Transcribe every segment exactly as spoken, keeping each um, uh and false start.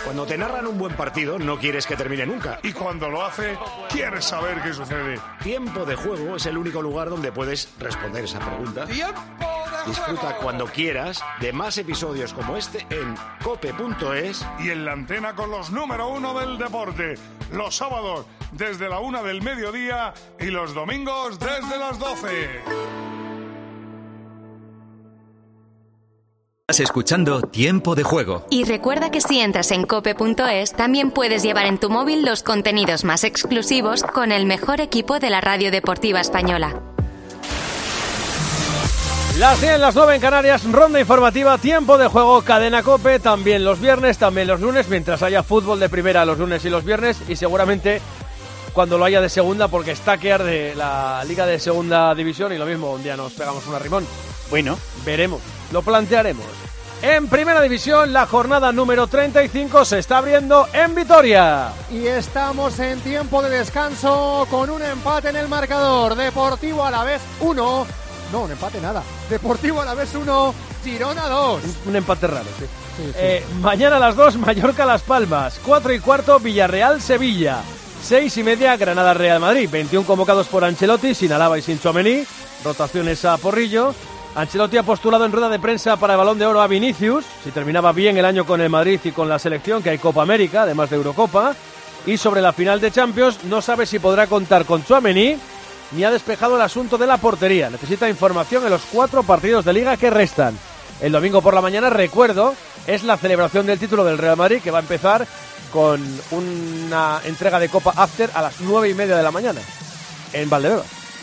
Cuando te narran un buen partido, no quieres que termine nunca. Y cuando lo hace, quieres saber qué sucede. Tiempo de Juego es el único lugar donde puedes responder esa pregunta. ¡Tiempo de Disfruta juego! cuando quieras de más episodios como este en cope punto es. Y en la antena con los número uno del deporte. Los sábados desde la una del mediodía y los domingos desde las doce. Estás escuchando Tiempo de Juego. Y recuerda que si entras en cope punto es, también puedes llevar en tu móvil los contenidos más exclusivos con el mejor equipo de la radio deportiva española. Las diez, las nueve en Canarias, ronda informativa, Tiempo de Juego, Cadena COPE, también los viernes, también los lunes, mientras haya fútbol de primera los lunes y los viernes, y seguramente cuando lo haya de segunda, porque está que arde la Liga de Segunda División, y lo mismo, un día nos pegamos un arrimón. Bueno, veremos, lo plantearemos. En Primera División, la jornada número treinta y cinco se está abriendo en Vitoria. Y estamos en tiempo de descanso con un empate en el marcador. Deportivo Alavés uno. No, un empate nada. Deportivo Alavés uno, Girona dos. Un, un empate raro, sí. Sí, sí. Eh, mañana a las dos, Mallorca Las Palmas. cuatro y cuarto, Villarreal Sevilla. seis y media, Granada Real Madrid. veintiuno convocados por Ancelotti, sin Alaba y sin Tchouaméni. Rotaciones a Porrillo. Ancelotti ha postulado en rueda de prensa para el Balón de Oro a Vinicius, si terminaba bien el año con el Madrid y con la selección, que hay Copa América, además de Eurocopa. Y sobre la final de Champions, no sabe si podrá contar con Tchouaméni, ni ha despejado el asunto de la portería. Necesita información en los cuatro partidos de Liga que restan. El domingo por la mañana, recuerdo, es la celebración del título del Real Madrid, que va a empezar con una entrega de Copa After a las nueve y media de la mañana, en Valdebebas.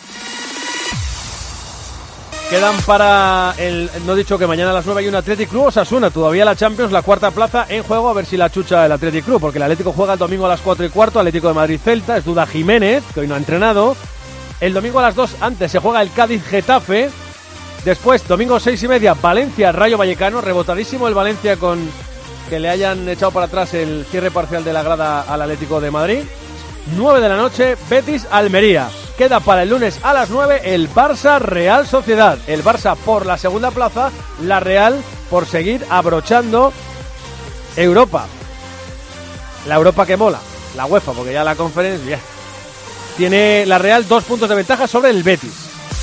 Quedan para el... No he dicho que mañana a las nueve hay un Athletic Club Osasuna. Todavía la Champions, la cuarta plaza en juego. A ver si la chucha el Athletic Club, porque el Atlético juega el domingo a las cuatro y cuarto. Atlético de Madrid Celta. Es duda Jiménez, que hoy no ha entrenado. El domingo a las dos antes se juega el Cádiz Getafe. Después, domingo seis y media, Valencia Rayo Vallecano. Rebotadísimo el Valencia con que le hayan echado para atrás el cierre parcial de la grada al Atlético de Madrid. nueve de la noche, Betis Almería. Queda para el lunes a las nueve el Barça Real Sociedad. El Barça por la segunda plaza, la Real por seguir abrochando Europa. La Europa que mola, la UEFA, porque ya la conferencia tiene la Real dos puntos de ventaja sobre el Betis.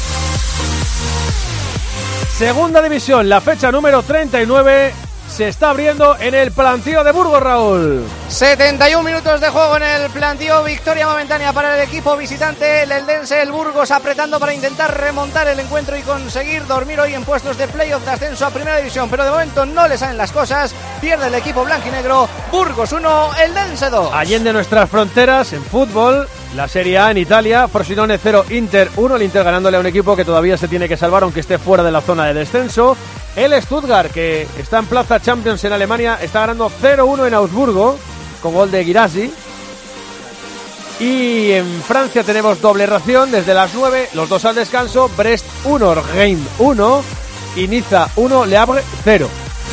Segunda división, la fecha número treinta y nueve se está abriendo en el plantío de Burgos, Raúl. setenta y un minutos de juego en el plantío, victoria momentánea para el equipo visitante, el eldense, el Burgos apretando para intentar remontar el encuentro y conseguir dormir hoy en puestos de playoff de ascenso a Primera División, pero de momento no le salen las cosas, pierde el equipo blanquinegro, Burgos uno, eldense dos. Allende nuestras fronteras, en fútbol, la Serie A en Italia, Frosinone cero, Inter uno, el Inter ganándole a un equipo que todavía se tiene que salvar aunque esté fuera de la zona de descenso. El Stuttgart, que está en plaza Champions en Alemania, está ganando cero uno en Augsburgo, con gol de Guirassy. Y en Francia tenemos doble ración desde las nueve, los dos al descanso, Brest uno, Reims uno y Niza uno, Le Havre cero.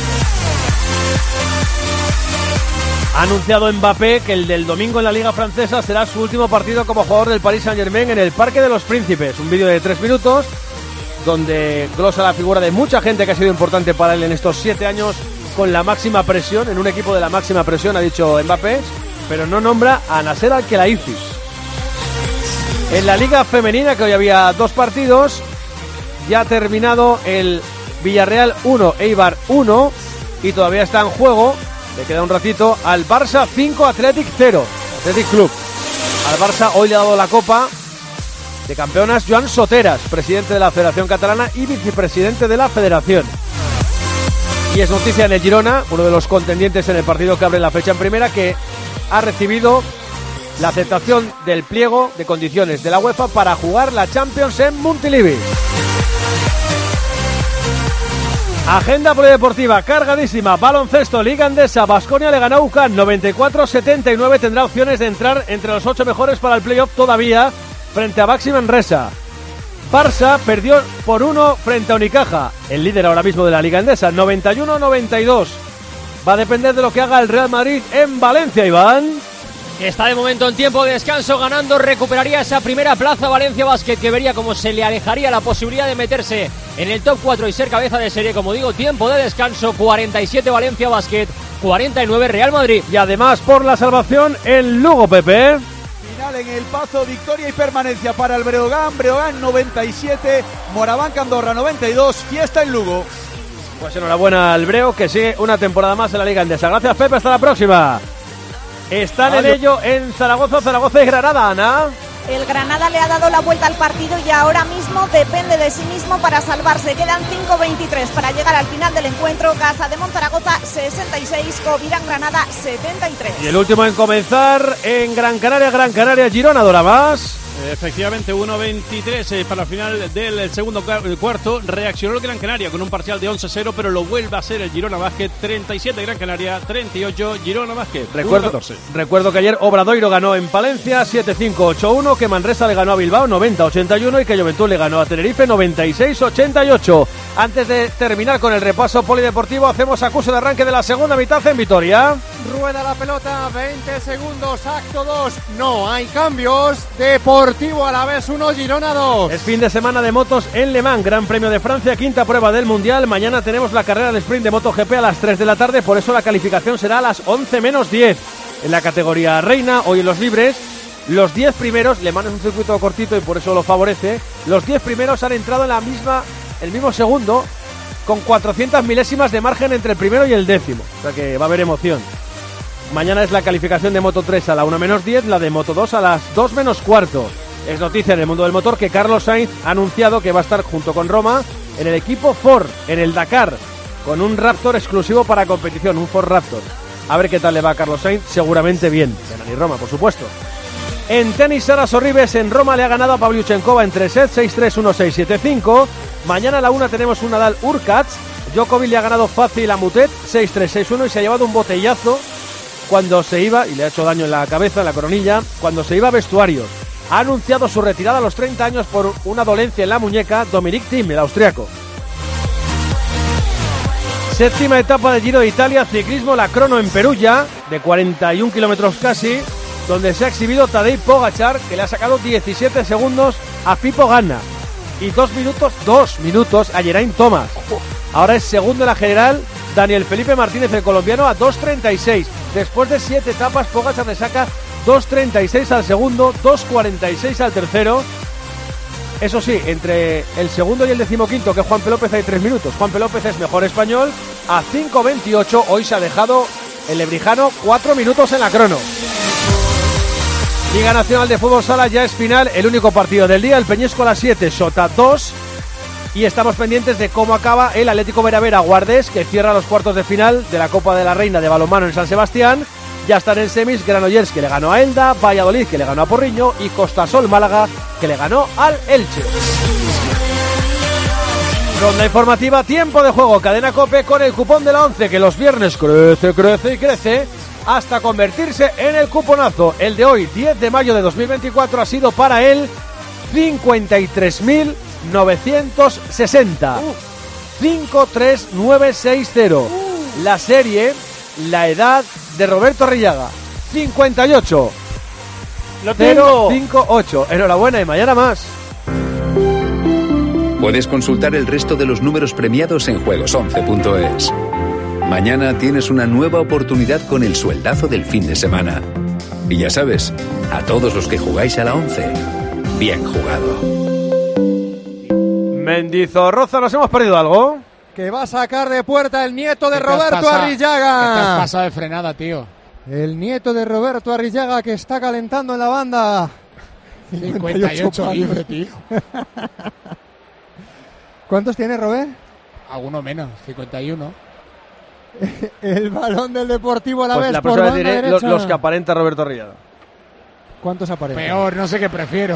Ha anunciado Mbappé que el del domingo en la Liga Francesa será su último partido como jugador del Paris Saint-Germain en el Parque de los Príncipes. Un vídeo de tres minutos donde glosa la figura de mucha gente que ha sido importante para él en estos siete años con la máxima presión, en un equipo de la máxima presión, ha dicho Mbappé, pero no nombra a Nasser Al-Khelaifi. En la Liga Femenina, que hoy había dos partidos, ya ha terminado el Villarreal uno, Eibar uno, y todavía está en juego, le queda un ratito, al Barça cinco, Athletic cero, Athletic Club. Al Barça hoy le ha dado la copa de campeonas Joan Soteras, presidente de la Federación Catalana y vicepresidente de la Federación. Y es noticia en el Girona, uno de los contendientes en el partido que abre la fecha en primera, que ha recibido la aceptación del pliego de condiciones de la UEFA para jugar la Champions en Montilivi. Agenda polideportiva cargadísima, baloncesto, Liga Endesa, Baskonia le ganó a U C A N noventa y cuatro setenta y nueve, tendrá opciones de entrar entre los ocho mejores para el playoff todavía frente a Baxi Manresa. Barça perdió por uno frente a Unicaja, el líder ahora mismo de la Liga Endesa, noventa y uno noventa y dos. Va a depender de lo que haga el Real Madrid en Valencia, Iván. Está de momento en tiempo de descanso ganando, recuperaría esa primera plaza Valencia Basket, que vería cómo se le alejaría la posibilidad de meterse en el top cuatro y ser cabeza de serie. Como digo, tiempo de descanso, cuarenta y siete Valencia Basket, cuarenta y nueve Real Madrid. Y además por la salvación el Lugo, Pepe. Final en el Pazo, victoria y permanencia para el Breogán. Breogán noventa y siete, Moraván Andorra noventa y dos, fiesta en Lugo. Pues enhorabuena al Breo, que sigue una temporada más en la Liga Endesa. Gracias, Pepe, hasta la próxima. Están en ello en Zaragoza, Zaragoza y Granada, Ana. El Granada le ha dado la vuelta al partido y ahora mismo depende de sí mismo para salvarse. Quedan cinco veintitrés para llegar al final del encuentro. Casa de Monzaragoza sesenta y seis, Covirán Granada setenta y tres. Y el último en comenzar en Gran Canaria, Gran Canaria, Girona, Dora más. Efectivamente, uno veintitrés eh, para el final del segundo cuarto. Reaccionó el Gran Canaria con un parcial de once cero, pero lo vuelve a hacer el Girona Basket. treinta y siete Gran Canaria, treinta y ocho Girona Basket. Recuerdo, recuerdo que ayer Obradoiro ganó en Palencia siete cinco ocho uno, que Manresa le ganó a Bilbao noventa ochenta y uno y que Juventud le ganó a Tenerife noventa y seis ochenta y ocho. Antes de terminar con el repaso polideportivo, hacemos acuso de arranque de la segunda mitad en Vitoria. Rueda la pelota, veinte segundos, acto dos. No hay cambios. Deportivo Alavés uno, Girona dos. Es fin de semana de motos en Le Mans, Gran Premio de Francia, quinta prueba del Mundial. Mañana tenemos la carrera de sprint de MotoGP a las tres de la tarde, por eso la calificación será a las once menos diez. En la categoría reina, hoy en los libres, los diez primeros, Le Mans es un circuito cortito y por eso lo favorece, los diez primeros han entrado en la misma, el mismo segundo, con cuatrocientas milésimas de margen entre el primero y el décimo. O sea que va a haber emoción. Mañana es la calificación de Moto tres a la una menos diez, la de Moto dos a las dos menos cuarto. Es noticia en el mundo del motor que Carlos Sainz ha anunciado que va a estar junto con Roma en el equipo Ford, en el Dakar, con un Raptor exclusivo para competición, un Ford Raptor. A ver qué tal le va a Carlos Sainz, seguramente bien. Gana ni Roma, por supuesto. En tenis, Sara Sorribes en Roma le ha ganado a Pavlyuchenkova en tres sets, seis tres, uno seis, siete cinco. Mañana a la una tenemos un Nadal Urkats. Djokovic le ha ganado fácil a Mutet, seis tres, seis uno, y se ha llevado un botellazo cuando se iba, y le ha hecho daño en la cabeza, en la coronilla, cuando se iba a vestuarios. Ha anunciado su retirada a los treinta años por una dolencia en la muñeca, Dominic Thiem, el austriaco. Séptima etapa de Giro de Italia, ciclismo, la crono en Perugia, de cuarenta y un kilómetros casi, donde se ha exhibido Tadej Pogačar, que le ha sacado diecisiete segundos a Pippo Ganna y dos minutos, dos minutos a Geraint Thomas. Ahora es segundo en la general Daniel Felipe Martínez, el colombiano, a dos treinta y seis. Después de siete etapas, Pogačar le saca dos treinta y seis al segundo, dos cuarenta y seis al tercero. Eso sí, entre el segundo y el decimoquinto, que es Juan P. López, hay tres minutos. Juan P. López es mejor español, a cinco veintiocho. Hoy se ha dejado el lebrijano cuatro minutos en la crono. Liga Nacional de Fútbol Sala ya es final, el único partido del día, el Peñíscola siete, Sota dos. Y estamos pendientes de cómo acaba el Atlético Veravera Guardés, que cierra los cuartos de final de la Copa de la Reina de balonmano en San Sebastián. Ya están en semis Granollers, que le ganó a Elda, Valladolid, que le ganó a Porriño, y Costasol Málaga, que le ganó al Elche. Ronda informativa, tiempo de juego, Cadena COPE con el cupón de la once, que los viernes crece, crece y crece hasta convertirse en el cuponazo. El de hoy, diez de mayo de dos mil veinticuatro, ha sido para él cincuenta y tres mil novecientos sesenta. Uh. cinco tres nueve seis cero. Uh. La serie, la edad de Roberto Arrillaga, cincuenta y ocho. Lo tengo. cero cinco ocho. Enhorabuena y mañana más. Puedes consultar el resto de los números premiados en juegos once punto es. Mañana tienes una nueva oportunidad con el sueldazo del fin de semana. Y ya sabes, a todos los que jugáis a la once, bien jugado. Mendizorroza, ¿nos hemos perdido algo? Que va a sacar de puerta el nieto de Roberto pasado, Arrillaga. ¿Qué te has pasado de frenada, tío? El nieto de Roberto Arrillaga, que está calentando en la banda. cincuenta y ocho libre, tío. ¿Cuántos tiene, Robert? Alguno menos, cincuenta y uno. El balón del Deportivo Alavés. Pues la por próxima banda diré derecha. los, los que aparenta Roberto Arrillaga. ¿Cuántos aparentan? Peor, no sé qué prefiero.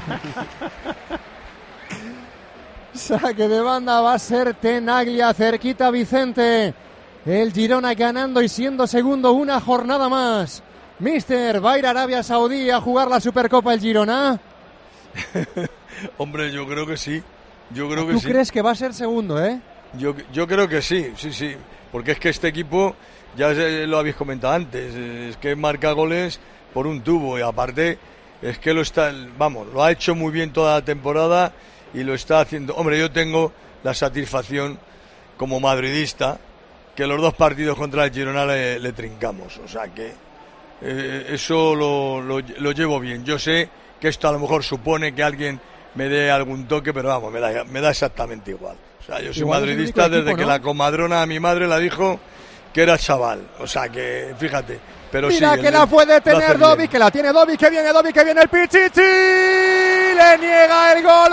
Saque de banda va a ser Tenaglia, cerquita Vicente. El Girona ganando y siendo segundo una jornada más. Mister, ¿va a ir a Arabia Saudí a jugar la Supercopa el Girona? Hombre, yo creo que sí. Yo creo que ¿Tú sí. crees que va a ser segundo, eh? Yo, yo creo que sí, sí, sí. Porque es que este equipo, ya lo habéis comentado antes, es que marca goles por un tubo. Y aparte, es que lo está, vamos, lo ha hecho muy bien toda la temporada y lo está haciendo. Hombre, yo tengo la satisfacción como madridista que los dos partidos contra el Girona le, le trincamos. O sea que eh, eso lo, lo, lo llevo bien. Yo sé que esto a lo mejor supone que alguien me dé algún toque, pero vamos, me da, me da exactamente igual. O sea, yo soy igual madridista desde equipo, que ¿no? La comadrona a mi madre la dijo que era chaval. O sea que, fíjate. Pero mira sí, que la puede tener Dovi, que la tiene Dovi, que viene Dovi, que viene el Pichichi. Le niega el gol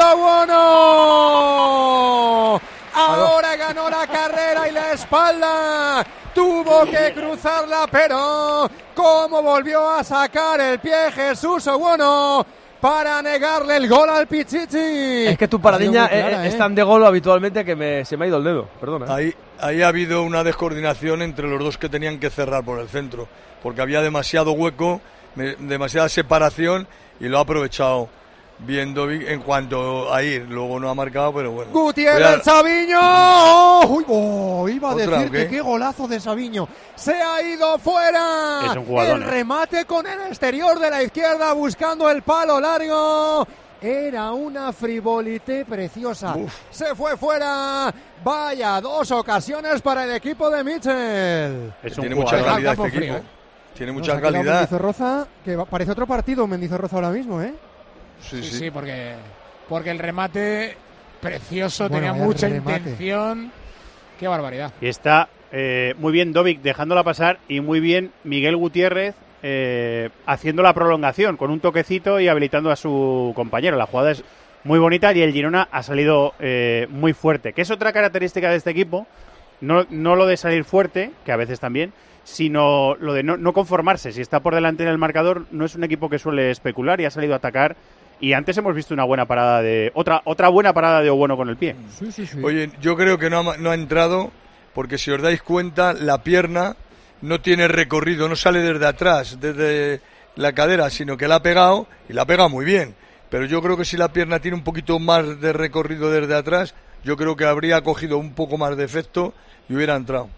Owono. Ahora ganó la carrera y la espalda. Tuvo que cruzarla, pero cómo volvió a sacar el pie Jesús Owono para negarle el gol al Pichichi. Es que tu paradiña clara, es ¿eh? tan de gol habitualmente que me, se me ha ido el dedo, perdona. Ahí, ahí ha habido una descoordinación entre los dos que tenían que cerrar por el centro, porque había demasiado hueco, me, demasiada separación y lo ha aprovechado bien Dovi en cuanto a ir. Luego no ha marcado, pero bueno. Gutiérrez, Sabiño. Uy, oh, iba a ¿Otra, decir que qué golazo de Sabiño. Se ha ido fuera. Es un jugador, el ¿eh? remate con el exterior de la izquierda buscando el palo largo. Era una frivolité preciosa. Uf. Se fue fuera. Vaya, dos ocasiones para el equipo de Mitchell. Es un Tiene jugador. mucha calidad Campo este frío, equipo. ¿eh? Tiene Nos mucha ha quedado calidad. Mendizorroza, que va- parece otro partido Mendizorroza ahora mismo, ¿eh? Sí, Sí, sí. sí, porque, porque el remate precioso, Bueno, tenía vaya mucha remate. intención. Qué barbaridad. Y está eh, muy bien Dovic dejándola pasar y muy bien Miguel Gutiérrez eh, haciendo la prolongación con un toquecito y habilitando a su compañero. La jugada es muy bonita y el Girona ha salido eh, muy fuerte, que es otra característica de este equipo. No, no lo de salir fuerte, que a veces también, sino lo de no, no conformarse. Si está por delante en el marcador, no es un equipo que suele especular y ha salido a atacar. Y antes hemos visto una buena parada de otra otra buena parada de Owono con el pie. Sí, sí, sí. Oye, yo creo que no ha, no ha entrado porque si os dais cuenta, la pierna no tiene recorrido, no sale desde atrás, desde la cadera, sino que la ha pegado y la pega muy bien. Pero yo creo que si la pierna tiene un poquito más de recorrido desde atrás, yo creo que habría cogido un poco más de efecto y hubiera entrado.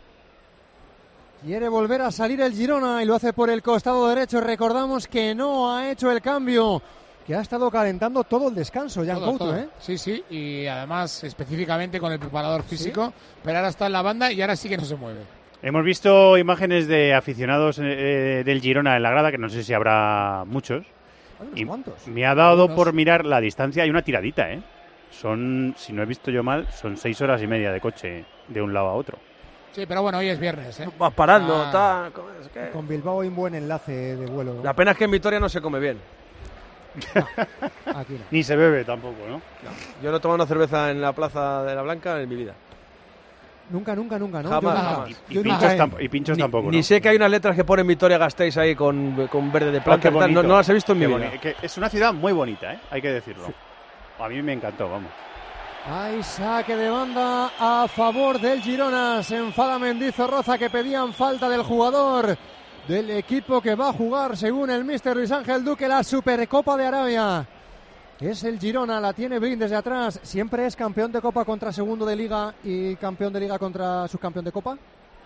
Quiere volver a salir el Girona y lo hace por el costado derecho. Recordamos que no ha hecho el cambio, que ha estado calentando todo el descanso, Jan Todo, Couto, todo. ¿eh? Sí, sí, y además específicamente con el preparador físico, pero ahora está en la banda y ahora sí que no se mueve. Hemos visto imágenes de aficionados eh, del Girona en la grada, que no sé si habrá muchos. Hay unos Y cuantos. me ha dado Algunos. por mirar la distancia, hay una tiradita, ¿eh? Son, si no he visto yo mal, son seis horas y media de coche de un lado a otro. Sí, pero bueno, hoy es viernes, ¿eh? Vas parando, Ah. tal, es que- Con Bilbao hay un buen enlace de vuelo, ¿no? La pena es que en Vitoria no se come bien. Aquí no. Ni se bebe tampoco, ¿no? Yo no he tomado una cerveza en la Plaza de la Blanca en mi vida. Nunca, nunca, nunca, ¿no? Jamás, Yo jamás. nunca. Y Yo nunca pinchos, he- tamp- y pinchos Ni, tampoco, ni ¿no? sé que hay unas letras que ponen Vitoria Gasteiz ahí con, con verde de Ah, plata qué y tal. No, bonito. no las he visto en mi Qué vida. boni- que es una ciudad muy bonita, ¿eh? Hay que decirlo. A mí me encantó, vamos. Hay saque de banda a favor del Girona. Se enfada Mendizorroza, que pedían falta del jugador del equipo que va a jugar, según el míster Luis Ángel Duque, la Supercopa de Arabia. Es el Girona, la tiene Brin desde atrás. Siempre es campeón de Copa contra segundo de Liga y campeón de Liga contra subcampeón de Copa.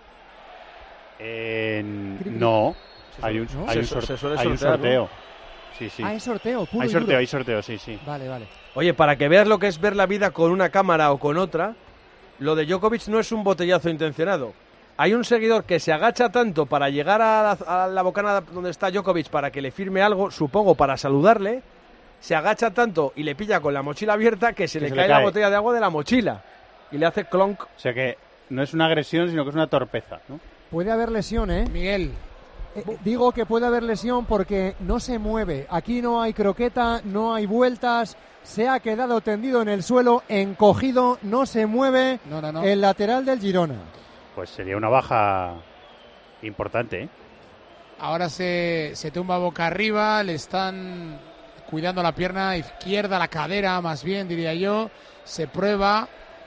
Eh, Cri, cri. no, hay un, ¿No? hay un, Se- sor- se suele hay un sortear, sorteo. Sí, sí. Ah, hay sorteo, puro Hay y sorteo, duro. hay sorteo, sí, sí. Vale, vale. Oye, para que veas lo que es ver la vida con una cámara o con otra, lo de Djokovic no es un botellazo intencionado. Hay un seguidor que se agacha tanto para llegar a la, a la bocana donde está Djokovic para que le firme algo, supongo para saludarle, se agacha tanto y le pilla con la mochila abierta que se Que le se cae le la cae. botella de agua de la mochila y le hace clonk. O sea que no es una agresión, sino que es una torpeza, ¿no? Puede haber lesión, ¿eh? Miguel, Eh, Digo que puede haber lesión porque no se mueve. Aquí no hay croqueta, no hay vueltas. Se ha quedado tendido en el suelo, encogido, no se mueve. no, no, no. El lateral del Girona. Pues sería una baja importante, ¿eh? Ahora se, se tumba boca arriba, le están cuidando la pierna izquierda, la cadera más bien, diría yo. Se prueba,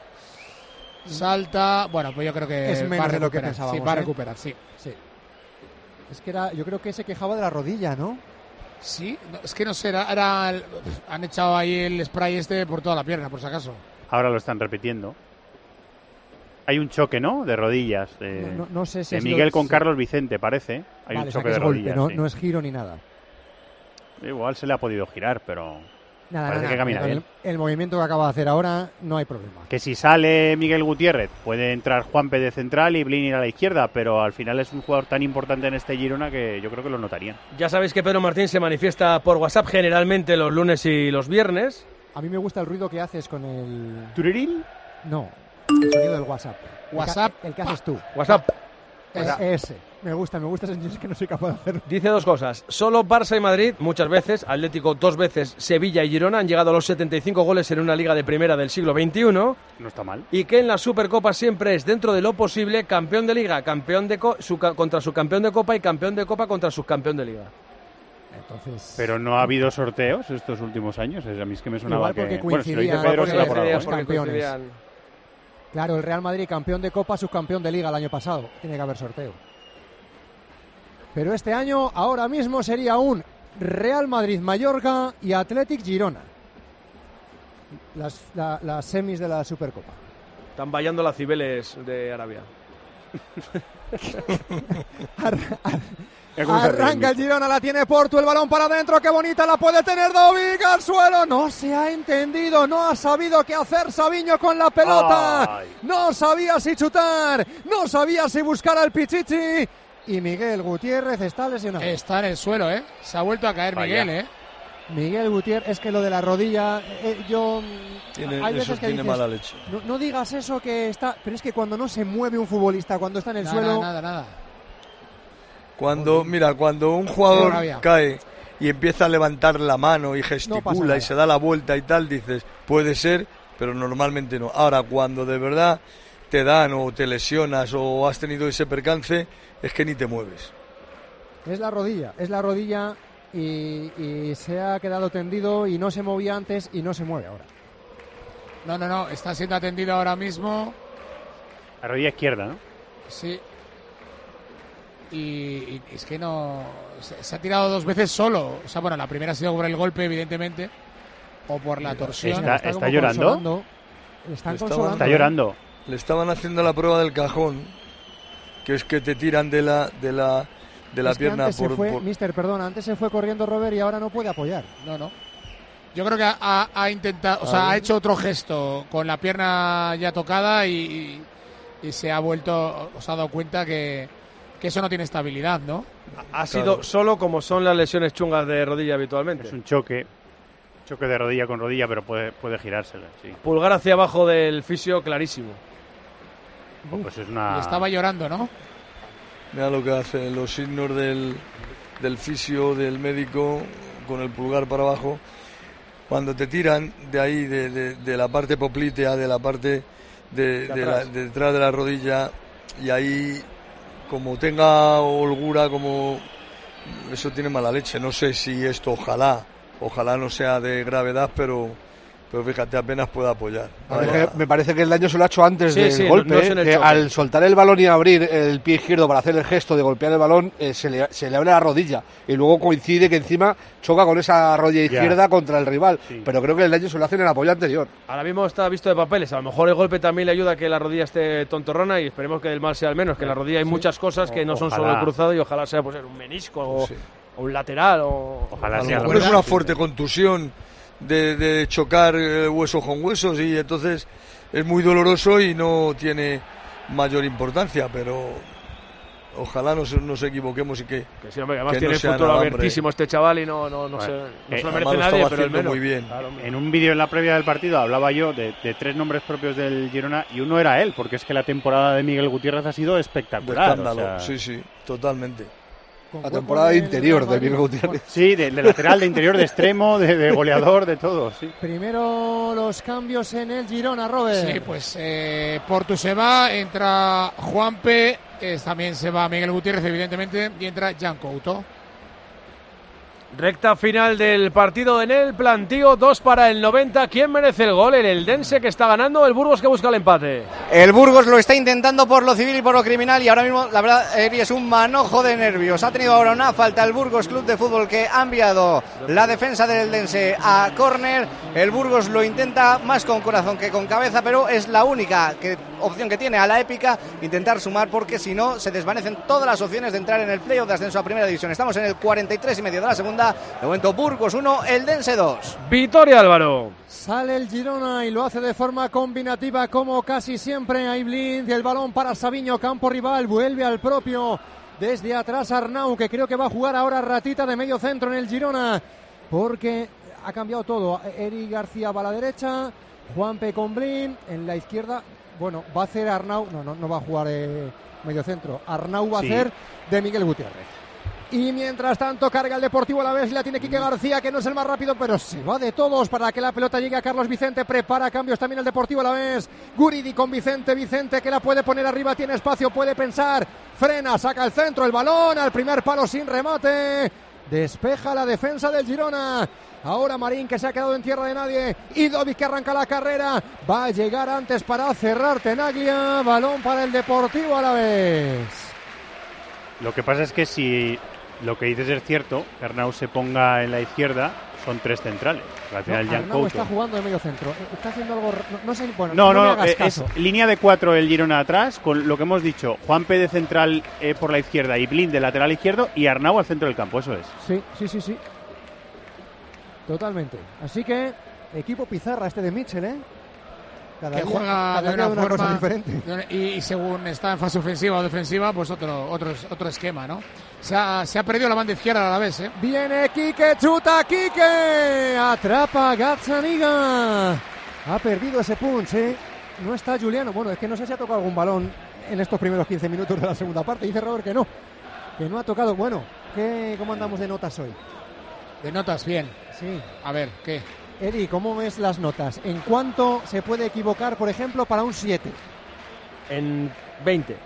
salta. Bueno, pues yo creo que Es va menos a de lo que recuperar. pensábamos, Sí, va a ¿eh? recuperar, sí. Sí. Es que era, yo creo que se quejaba de la rodilla, ¿no? Sí, no, es que no sé, era, era el- han echado ahí el spray este por toda la pierna, por si acaso. Ahora lo están repitiendo. Hay un choque, ¿no? De rodillas. De, No, no- no sé si de es Miguel lo- con sí. Carlos Vicente, parece. Hay Vale, un o sea, choque que de es golpe, rodillas. no, sí. no es giro ni nada. Igual se le ha podido girar, pero Nada, Parece nada, que camina con bien. El, el movimiento que acaba de hacer ahora no hay problema. Que si sale Miguel Gutiérrez puede entrar Juanpe de central y Blin ir a la izquierda, pero al final es un jugador tan importante en este Girona que yo creo que lo notarían. Ya sabéis que Pedro Martín se manifiesta por WhatsApp generalmente los lunes y los viernes. A mí me gusta el ruido que haces con el... ¿Turirín? No, el sonido del WhatsApp. WhatsApp. El que, el que haces tú. WhatsApp. Es, ese. Me gusta, me gusta ese, es que no soy capaz de hacerlo. Dice dos cosas. Solo Barça y Madrid, muchas veces, Atlético dos veces, Sevilla y Girona han llegado a los setenta y cinco goles en una liga de primera del siglo veintiuno. No está mal. Y que en la Supercopa siempre es, dentro de lo posible, campeón de liga, campeón de co- su, contra su campeón de Copa y campeón de Copa contra subcampeón de liga. Entonces... Pero no ha habido sorteos estos últimos años. Es, a mí es que me sonaba Igual porque que... Bueno, si lo dice coincidían, Pedro, porque será por algo. coincidían los campeones. Claro, el Real Madrid campeón de Copa, subcampeón de Liga el año pasado. Tiene que haber sorteo. Pero este año, ahora mismo, sería un Real Madrid-Mallorca y Athletic Girona. Las, la, las semis de la Supercopa. Están vallando las Cibeles de Arabia. Arranca el Girona, la tiene Portu, el balón para adentro, qué bonita la puede tener Dovic al suelo. No se ha entendido, no ha sabido qué hacer Sabiño con la pelota. Ay. No sabía si chutar, no sabía si buscar al Pichichi. Y Miguel Gutiérrez está lesionado. Está en el suelo, ¿eh? Se ha vuelto a caer Vaya. Miguel, ¿eh? Miguel Gutiérrez, es que lo de la rodilla, eh, yo... Tiene, hay eso veces que tiene dices, mala leche. No, no digas eso que está... Pero es que cuando no se mueve un futbolista, cuando está en el Nada, suelo... nada, nada. Cuando, mira, cuando un jugador rabia. cae y empieza a levantar la mano y No pasa gesticula nada. y se da la vuelta y tal, dices, puede ser, pero normalmente no. Ahora, cuando de verdad te dan o te lesionas o has tenido ese percance, es que ni te mueves. Es la rodilla, es la rodilla y, y se ha quedado tendido y no se movía antes y no se mueve ahora. No, no, no. Está siendo atendido ahora mismo. La rodilla izquierda, ¿no? Sí. Y, y es que no... Se, se ha tirado dos veces solo. O sea, bueno, la primera ha sido por el golpe, evidentemente. O por la torsión. ¿Está, Está está como llorando? consolando. Le están Le estaban- consolando. Está llorando. Le estaban haciendo la prueba del cajón, que es que te tiran de la de la de la Es que pierna antes por, se fue, por- Mister, perdón, antes se fue corriendo Robert y ahora no puede apoyar. No, no. Yo creo que ha, ha- ha intentado, o sea, ha hecho otro gesto con la pierna ya tocada y, y se ha vuelto, os ha dado cuenta que, que eso no tiene estabilidad, ¿no? Ha sido solo como son las lesiones chungas de rodilla habitualmente. Es un choque. Choque de rodilla con rodilla, pero puede, puede girársela, sí. Pulgar hacia abajo del fisio clarísimo. Oh, pues es una... Y estaba llorando, ¿no? Mira lo que hacen los signos del, del fisio, del médico, con el pulgar para abajo. Cuando te tiran de ahí, de, de, de la parte poplitea, de la parte de, De de, la, atrás. de detrás de la rodilla, y ahí, como tenga holgura, como eso tiene mala leche. No sé si esto, ojalá, ojalá no sea de gravedad, pero... Pero fíjate, apenas puede apoyar. A ver, que me parece que el daño se lo ha hecho antes Sí, del sí, no- golpe, no es en el que choque. al soltar el balón y abrir el pie izquierdo para hacer el gesto de golpear el balón, eh, se, le, se le abre la rodilla y luego coincide que encima choca con esa rodilla Ya. izquierda contra el rival. Sí. Pero creo que el daño se lo hace en el apoyo anterior. Ahora mismo está visto de papeles. A lo mejor el golpe también le ayuda a que la rodilla esté tontorrona y esperemos que el mal sea al menos. Que en la rodilla hay muchas cosas que no son Ojalá. solo el cruzado y ojalá sea pues, un menisco o, Sí. o un lateral. O, Ojalá A lo sea. mejor es una fuerte contusión de, de chocar eh, hueso con huesos y entonces es muy doloroso y no tiene mayor importancia, pero ojalá nos, nos equivoquemos y que, Que sí, hombre, además que tiene no el sea futuro nada, hombre. abiertísimo este chaval y no, no, no, Bueno, se, no eh, se lo además merece lo nadie, estaba pero el haciendo menos. muy bien. Claro, hombre. En un vídeo en la previa del partido hablaba yo de, de tres nombres propios del Girona y uno era él, porque es que la temporada de Miguel Gutiérrez ha sido de espectacular. escándalo. o sea, Sí, sí, totalmente. Con La cuerpo temporada del interior Real de Madrid. Miguel Gutiérrez. Bueno, Sí, de, de lateral, de interior, de extremo, de, de goleador, de todo. Sí. primero los cambios en el Girona, Robert. Sí, pues eh, Portu se va, entra Juanpe, eh, también se va Miguel Gutiérrez, evidentemente, y entra Jan Couto. Recta final del partido en el plantío, dos para el noventa. ¿Quién merece el gol? ¿El Eldense que está ganando o el Burgos que busca el empate? El Burgos lo está intentando por lo civil y por lo criminal y ahora mismo la verdad Eri, es un manojo de nervios. Ha tenido ahora una falta el Burgos Club de Fútbol que ha enviado la defensa del Eldense a córner. El Burgos lo intenta más con corazón que con cabeza, pero es la única que, opción que tiene a la épica intentar sumar, porque si no se desvanecen todas las opciones de entrar en el playoff de ascenso a primera división. Estamos en el cuarenta y tres y medio de la segunda. De momento Burgos uno, Eldense dos. Vitoria, Álvaro. Sale el Girona y lo hace de forma combinativa como casi siempre. Hay blind y el balón para Sabiño, campo rival, vuelve al propio. Desde atrás Arnau, que creo que va a jugar ahora ratita de medio centro en el Girona, porque ha cambiado todo. Eric García va a la derecha, Juanpe con blind, en la izquierda, bueno, va a hacer Arnau, no, no, no va a jugar eh, medio centro. Arnau va sí. a hacer de Miguel Gutiérrez. Y mientras tanto carga el Deportivo Alavés, la tiene Quique García, que no es el más rápido, pero se va de todos para que la pelota llegue a Carlos Vicente. Prepara cambios también el Deportivo Alavés. Guridi con Vicente, Vicente que la puede poner arriba, tiene espacio, puede pensar, frena, saca el centro, el balón al primer palo sin remate. Despeja la defensa del Girona. Ahora Marín, que se ha quedado en tierra de nadie. Y Dovic, que arranca la carrera. Va a llegar antes para cerrar Tenaglia. Balón para el Deportivo Alavés. Lo que pasa es que si lo que dices es cierto, que Arnau se ponga en la izquierda, son tres centrales. Al final no, Jan Arnau Couto está jugando de medio centro. Está haciendo algo. No, no sé. Bueno, no, no, no, no eh, es línea de cuatro el Girona atrás, con lo que hemos dicho. Juanpe de central eh, por la izquierda y Blind de lateral izquierdo y Arnau al centro del campo. Eso es. Sí, sí, sí, sí. Totalmente. Así que, equipo pizarra este de Mitchell, ¿eh? Cada que día, juega cada de día una, de una forma cosa diferente. Y, y según está en fase ofensiva o defensiva, pues otro otro otro esquema, ¿no? Se ha, se ha perdido la banda izquierda a la vez, ¿eh? Viene Quique, chuta Quique, atrapa Gazzaniga. Ha perdido ese punch, ¿eh? No está Juliano. Bueno, es que no sé si ha tocado algún balón en estos primeros quince minutos de la segunda parte. Dice Robert que no, que no ha tocado. Bueno, ¿qué, ¿cómo andamos de notas hoy? De notas, bien. Sí. A ver, ¿qué? Eri, ¿cómo ves las notas? ¿En cuánto se puede equivocar, por ejemplo, para un siete? En veinte.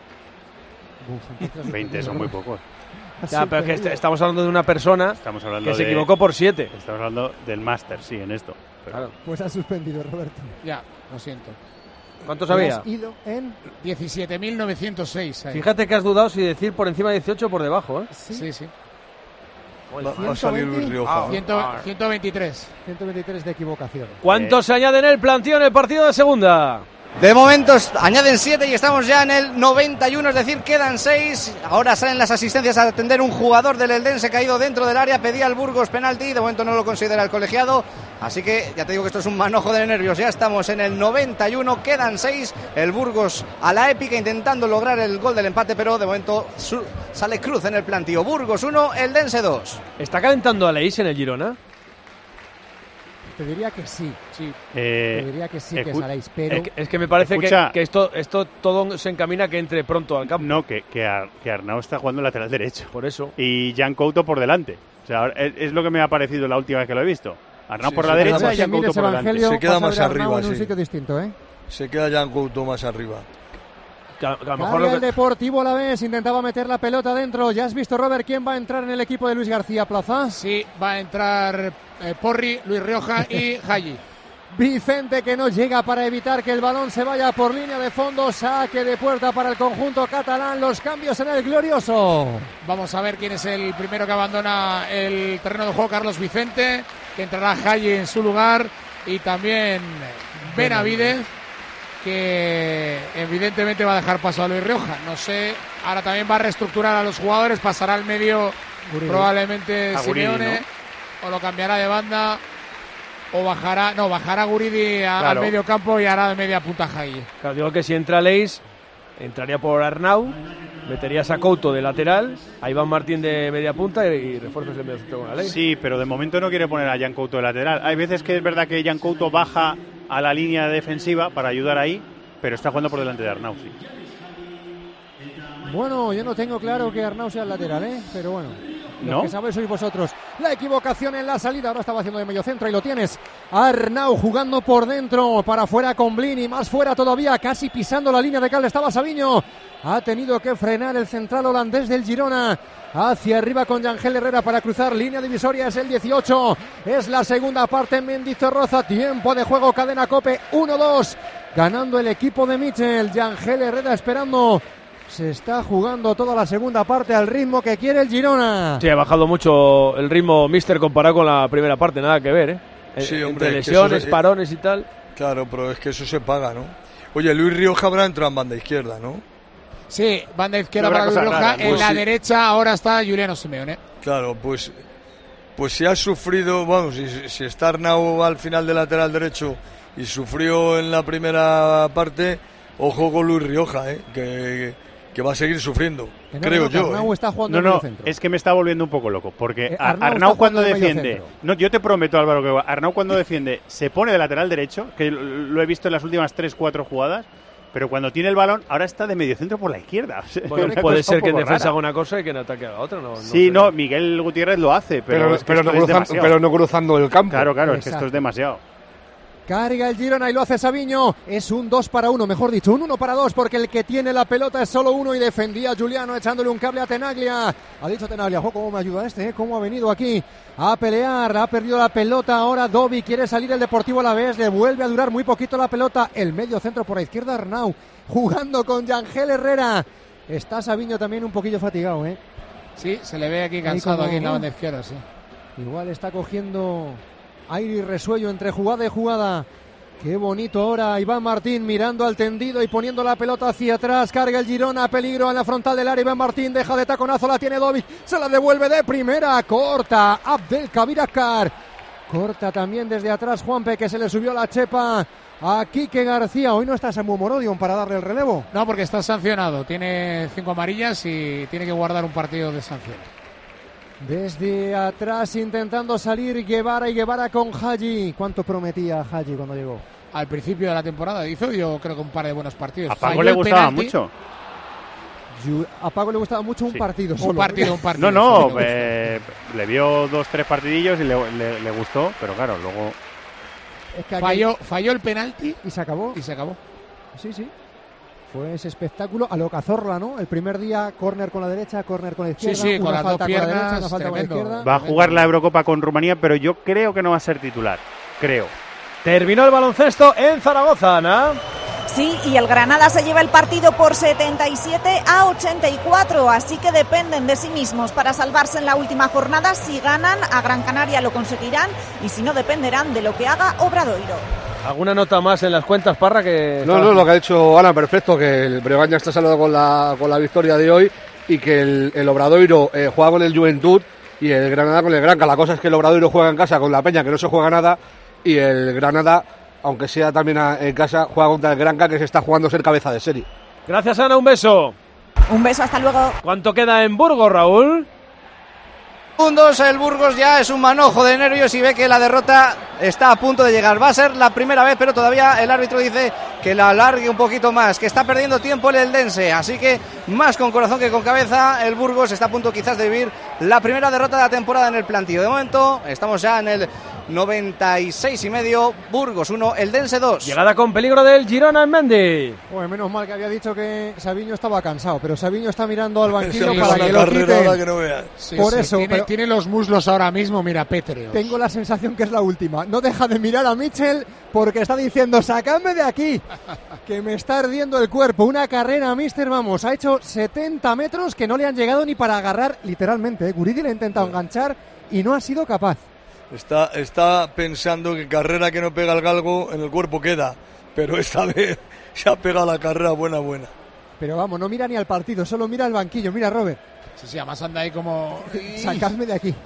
Uf, veinte son muy pocos. Ya, pero es que est estamos hablando de una persona estamos hablando que se de, equivocó por siete. Estamos hablando del máster, sí, en esto. Pero... Claro. Pues ha suspendido, Roberto. Ya, lo siento. ¿Cuántos había? Ido en diecisiete mil novecientos seis. Ahí. Fíjate que has dudado si decir por encima de dieciocho o por debajo, ¿eh? Sí, sí. sí. Va, va a salir Luis Rioja. Ah, ciento veintitrés. ciento veintitrés de equivocación. ¿Cuántos eh. se añaden en el planteo en el partido de segunda? De momento añaden siete y estamos ya en el noventa y uno, es decir, quedan seis. Ahora salen las asistencias a atender un jugador del Eldense caído dentro del área. Pedía al Burgos penalti, de momento no lo considera el colegiado. Así que ya te digo que esto es un manojo de nervios. Ya estamos en el noventa y uno, quedan seis. El Burgos a la épica intentando lograr el gol del empate, pero de momento su, sale Cruz en el plantío. Burgos uno, Eldense dos. ¿Está calentando Aleix en el Girona? Te diría que sí, sí. Eh, Te diría que sí, que saléis, pero... Es que, es que me parece escucha, que, que esto, esto todo se encamina a que entre pronto al campo. No, que, que, Ar, que Arnau está jugando lateral derecho. Por eso. Y Jan Couto por delante. O sea, es, es lo que me ha parecido la última vez que lo he visto. Arnau sí, por la derecha y Jan Couto por delante. Se queda más arriba, en un sí. sitio distinto, ¿eh? Se queda Jan Couto más arriba. Que a, que a lo mejor lo que... El Deportivo Alavés intentaba meter la pelota dentro. ¿Ya has visto, Robert, quién va a entrar en el equipo de Luis García Plaza? Sí, va a entrar eh, Porri, Luis Rioja y Haji. Vicente, que no llega para evitar que el balón se vaya por línea de fondo. Saque de puerta para el conjunto catalán. Los cambios en el glorioso. Vamos a ver quién es el primero que abandona el terreno de juego. Carlos Vicente, que entrará Haji en su lugar, y también Benavidez, que evidentemente va a dejar paso a Luis Rioja. No sé, ahora también va a reestructurar a los jugadores, pasará al medio Guridi. Probablemente a Simeone, Guridi, ¿no? O lo cambiará de banda, o bajará, no, bajará Guridi a, claro. al medio campo y hará de media punta Haji. Claro, digo que si entra Leis, entraría por Arnau, meterías a Couto de lateral, a Iván Martín de media punta y, y refuerzos de medio centro con la Leis. Sí, pero de momento no quiere poner a Jan Couto de lateral. Hay veces que es verdad que Jan Couto baja a la línea defensiva para ayudar ahí, pero está jugando por delante de Arnau, sí. Bueno, yo no tengo claro que Arnau sea el lateral, ¿eh? Pero bueno, lo ¿No? que sabéis sois vosotros. La equivocación en la salida, ahora estaba haciendo de medio centro y lo tienes. Arnau jugando por dentro, para afuera con Blini, más fuera todavía, casi pisando la línea de cal estaba Sabiño. Ha tenido que frenar el central holandés del Girona. Hacia arriba con Yangel Herrera para cruzar línea divisoria, es el dieciocho. Es la segunda parte en Mendizorroza. Tiempo de juego, cadena COPE, uno dos. Ganando el equipo de Michel. Yangel Herrera esperando. Se está jugando toda la segunda parte al ritmo que quiere el Girona. Sí, ha bajado mucho el ritmo, mister, comparado con la primera parte, nada que ver, ¿eh? Sí, hombre, entre lesiones, se, parones y tal. Claro, pero es que eso se paga, ¿no? Oye, Luis Rioja habrá entrado en banda izquierda, ¿no? Sí, banda izquierda para Luis Rioja. En pues la sí. derecha ahora está Juliano Simeone. Claro, pues, pues si ha sufrido, vamos, si, si está Arnau al final de lateral derecho y sufrió en la primera parte, ojo con Luis Rioja, ¿eh? Que... que va a seguir sufriendo, no, creo no, yo. Arnau ¿eh? está jugando No, en no, medio centro. es que me está volviendo un poco loco, porque Eh, a- Arnau Arnau está cuando jugando de medio defiende, centro. no, yo te prometo, Álvaro, que Arnau cuando defiende se pone de lateral derecho, que lo lo he visto en las últimas tres cuatro jugadas, pero cuando tiene el balón ahora está de medio centro por la izquierda. O sea, Bueno, una puede cosa ser un que en poco defensa rara. haga una cosa y que en ataque haga otra. No, no Sí, sé. no, Miguel Gutiérrez lo hace, pero, Pero, es que pero, esto no es cruzan- demasiado. pero no cruzando el campo. Claro, claro, es que Exacto. esto es demasiado. Carga el Girona y lo hace Sabiño. Es un dos para uno, mejor dicho, un uno para dos, porque el que tiene la pelota es solo uno y defendía a Juliano echándole un cable a Tenaglia. Ha dicho Tenaglia, jo, cómo me ayuda este, ¿eh? Cómo ha venido aquí a pelear. Ha perdido la pelota ahora Dovi, quiere salir el Deportivo Alavés, le vuelve a durar muy poquito la pelota. El medio centro por la izquierda, Arnau, jugando con Yangel Herrera. Está Sabiño también un poquillo fatigado, ¿eh? Sí, se le ve aquí cansado como- aquí en la banda izquierda, sí. Igual está cogiendo aire y resuello entre jugada y jugada. Qué bonito ahora Iván Martín mirando al tendido y poniendo la pelota hacia atrás. Carga el Girona, peligro en la frontal del área. Iván Martín deja de taconazo, la tiene Dovic, se la devuelve de primera. Corta Abdelkabir Akar. Corta también desde atrás Juanpe, que se le subió la chepa a Quique García. Hoy no está Samu Morodion para darle el relevo. No, porque está sancionado. Tiene cinco amarillas y tiene que guardar un partido de sanción. Desde atrás intentando salir Guevara y Guevara con Haji. ¿Cuánto prometía Haji cuando llegó? Al principio de la temporada hizo, yo creo que un par de buenos partidos. A Paco Falló le el gustaba penalti. mucho. Yu- A Paco le gustaba mucho un Sí. partido Un solo. partido, un partido. No, sí, no, eh, le vio dos, tres partidillos y le, le- le gustó, pero claro, luego... Es que aquel- Falló, falló el penalti y se acabó. y se acabó. Sí, sí. Fue ese espectáculo a lo Cazorla, ¿no? El primer día, córner con la derecha, córner con la izquierda. Sí, sí, con una las falta dos con la derecha, piernas, una falta con la tremendo. izquierda. Va a jugar la Eurocopa con Rumanía, pero yo creo que no va a ser titular. Creo. Terminó el baloncesto en Zaragoza, Ana. Sí, y el Granada se lleva el partido por setenta y siete a ochenta y cuatro, así que dependen de sí mismos para salvarse en la última jornada. Si ganan, a Gran Canaria lo conseguirán, y si no, dependerán de lo que haga Obradoiro. ¿Alguna nota más en las cuentas, Parra? Que No, no, lo que ha dicho Ana, perfecto, que el Breogán ya está salado con la, con la victoria de hoy y que el, el Obradoiro eh, juega con el Juventud y el Granada con el Granca. La cosa es que el Obradoiro juega en casa con la Peña, que no se juega nada, y el Granada, aunque sea también a- en casa, juega contra el Granca, que se está jugando ser cabeza de serie. Gracias, Ana, un beso. Un beso, hasta luego. ¿Cuánto queda en Burgos, Raúl? Segundos, el Burgos ya es un manojo de nervios y ve que la derrota está a punto de llegar. Va a ser la primera vez, pero todavía el árbitro dice que la alargue un poquito más, que está perdiendo tiempo el Eldense, así que más con corazón que con cabeza, el Burgos está a punto quizás de vivir la primera derrota de la temporada en el plantío. De momento estamos ya en el noventa y seis y medio, Burgos uno, Eldense dos. Llegada con peligro del Girona en Mendy. Pues menos mal que había dicho que Sabiño estaba cansado, pero Sabiño está mirando al banquillo Sí, para una que lo carrerada quiten. que no veas. Sí, Por sí, eso, tiene, pero- tiene los muslos ahora mismo, mira, pétreos. Tengo la sensación que es la última. No deja de mirar a Mitchell porque está diciendo, sacadme de aquí, que me está ardiendo el cuerpo. Una carrera, mister, vamos, ha hecho setenta metros que no le han llegado ni para agarrar, literalmente. ¿eh? Guridi le ha intentado enganchar y no ha sido capaz. Está, está pensando que carrera que no pega el galgo en el cuerpo queda, pero esta vez se ha pegado la carrera buena, buena. Pero vamos, no mira ni al partido, solo mira al banquillo. Mira, Robert, Sí, sí, además anda ahí como... sacadme de aquí.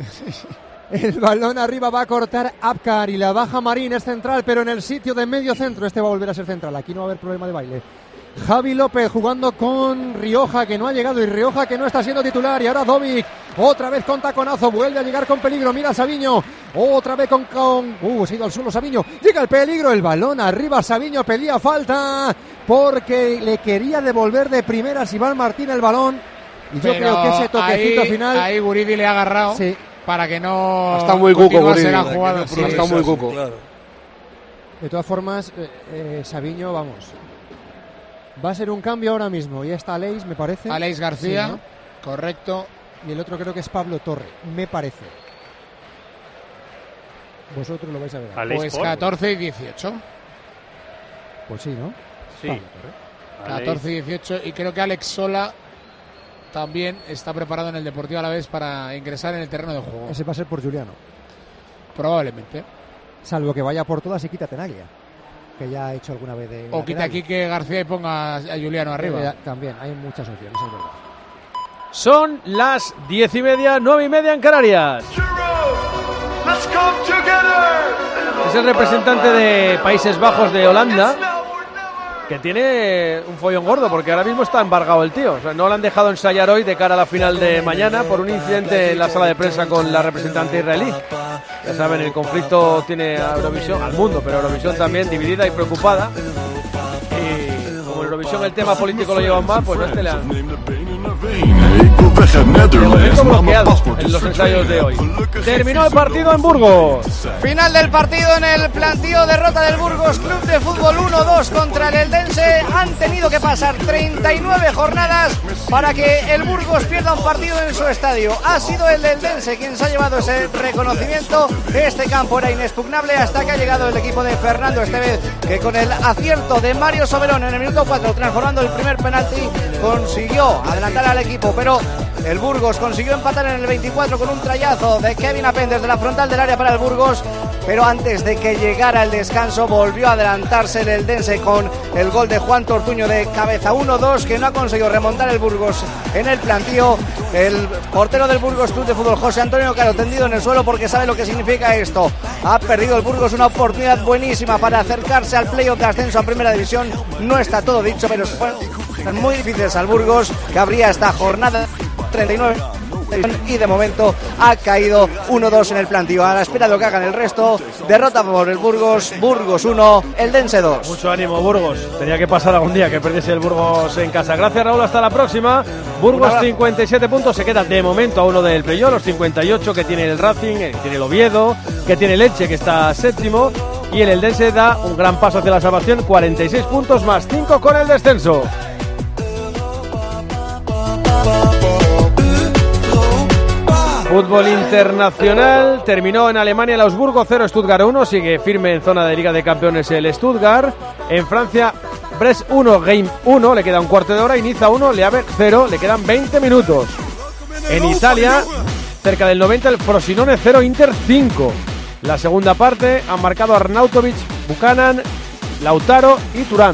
El balón arriba va a cortar Abkar y la baja Marín, es central, pero en el sitio de medio centro. Este va a volver a ser central, aquí no va a haber problema de baile. Javi López jugando con Rioja, que no ha llegado, y Rioja que no está siendo titular. Y ahora Dovic otra vez con taconazo, vuelve a llegar con peligro, mira Savinho, otra vez con... con... Uh, se ha ido al suelo Savinho, llega el peligro, el balón arriba, Savinho pedía falta porque le quería devolver de primeras Iván Martín el balón, y yo Pero creo que ese toquecito ahí, final... Ahí Guridi le ha agarrado sí. para que no... Está muy cuco Guridi, la jugada. sí, está muy cuco. Claro. De todas formas, eh, eh, Savinho, vamos, va a ser un cambio ahora mismo, y está Aleix, me parece. Aleix García, sí, ¿no? Correcto. Y el otro creo que es Pablo Torre, me parece. Vosotros lo vais a ver. Aleix Pues por... catorce y dieciocho. Pues sí, ¿no? Sí. Pablo Torre. catorce y dieciocho. Y creo que Alex Sola también está preparado en el Deportivo Alavés para ingresar en el terreno de juego. Ese va a ser por Juliano. Probablemente. Salvo que vaya por todas y quita Tenaglia, que ya ha hecho alguna vez de... O quita aquí que García y ponga a Juliano arriba. Eh, también, hay muchas opciones, es verdad. Son las diez y media, nueve y media en Canarias. Es el representante de Países Bajos de Holanda, que tiene un follón gordo porque ahora mismo está embargado el tío. O sea, no lo han dejado ensayar hoy de cara a la final de mañana por un incidente en la sala de prensa con la representante israelí. Ya saben, el conflicto tiene a Eurovisión, al mundo, pero Eurovisión también dividida y preocupada. Y como en Eurovisión el tema político lo llevan mal, pues no este le han... De momento bloqueado en los ensayos de hoy. Terminó el partido en Burgos. Final del partido en el plantío, derrota del Burgos Club de Fútbol uno dos contra el Eldense. Han tenido que pasar treinta y nueve jornadas para que el Burgos pierda un partido en su estadio. Ha sido el Eldense quien se ha llevado ese reconocimiento. Este campo era inexpugnable hasta que ha llegado el equipo de Fernando Estevez, que con el acierto de Mario Soberón en el minuto cuatro, transformando el primer penalti, consiguió adelantar al equipo, pero el Burgos consiguió empatar en el veinticuatro con un trayazo de Kevin Apen desde la frontal del área para el Burgos, pero antes de que llegara el descanso volvió a adelantarse el Eldense con el gol de Juan Tortuño de cabeza, uno dos, que no ha conseguido remontar el Burgos en el plantío. El portero del Burgos Club de Fútbol, José Antonio Caro, tendido en el suelo porque sabe lo que significa esto. Ha perdido el Burgos una oportunidad buenísima para acercarse al playoff de ascenso a Primera División. No está todo dicho, pero son muy difíciles al Burgos, que habría esta jornada treinta y nueve y de momento ha caído uno dos en el plantío. A la espera de lo que hagan el resto, derrota por el Burgos, Burgos uno, Eldense dos. Mucho ánimo, Burgos. Tenía que pasar algún día que perdiese el Burgos en casa. Gracias, Raúl, hasta la próxima. Burgos cincuenta y siete puntos, se queda de momento a uno del playoff, los cincuenta y ocho que tiene el Racing, que tiene el Oviedo, que tiene el Elche, que está séptimo, y el Eldense da un gran paso hacia la salvación, cuarenta y seis puntos más cinco con el descenso. Fútbol internacional, terminó en Alemania el Augsburgo cero, Stuttgart uno, sigue firme en zona de Liga de Campeones el Stuttgart. En Francia, Brest uno, Game uno, le queda un cuarto de hora, y Niza uno, Le Havre cero, le quedan veinte minutos. En Italia, cerca del noventa, el Frosinone cero, Inter cinco. La segunda parte han marcado Arnautovic, Buchanan, Lautaro y Turán.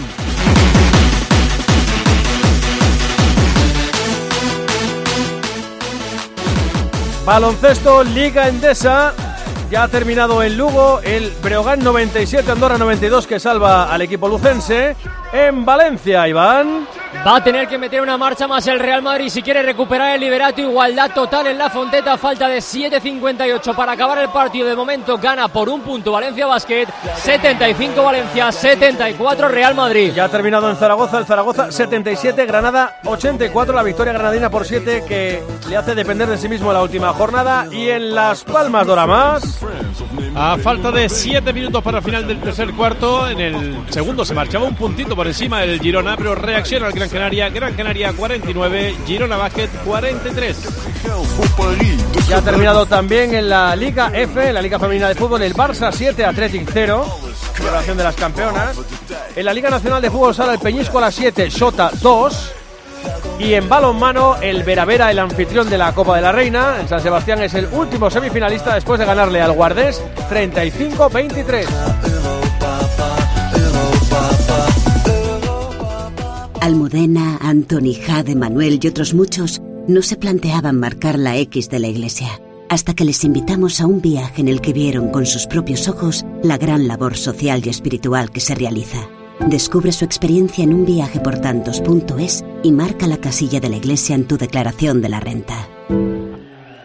Baloncesto, Liga Endesa, ya ha terminado en Lugo, el Breogán noventa y siete, Andorra noventa y dos, que salva al equipo lucense. En Valencia, Iván, va a tener que meter una marcha más el Real Madrid si quiere recuperar el liderato. Igualdad total en la Fonteta, falta de siete cincuenta y ocho para acabar el partido. De momento gana por un punto Valencia Basket, setenta y cinco Valencia, setenta y cuatro Real Madrid. Ya ha terminado en Zaragoza, el Zaragoza setenta y siete, Granada ochenta y cuatro, la victoria granadina por siete que le hace depender de sí mismo en la última jornada. Y en Las Palmas, Doramas, a falta de siete minutos para el final del tercer cuarto, en el segundo se marchaba un puntito por encima del Girona, pero reacciona el Gran Canaria. Gran Canaria cuarenta y nueve, Girona Basket cuarenta y tres. Ya ha terminado también en la Liga F, en la Liga Femenina de Fútbol, el Barça siete, Athletic cero, celebración de las campeonas. En la Liga Nacional de Fútbol Sala, el Peñíscola siete, Sota dos. Y en balonmano, el Veravera, el anfitrión de la Copa de la Reina, en San Sebastián, es el último semifinalista después de ganarle al Guardés treinta y cinco veintitrés. Almudena, Antoni, Jade, Manuel y otros muchos no se planteaban marcar la X de la iglesia, hasta que les invitamos a un viaje en el que vieron con sus propios ojos la gran labor social y espiritual que se realiza. Descubre su experiencia en un viaje por tantos punto es y marca la casilla de la iglesia en tu declaración de la renta.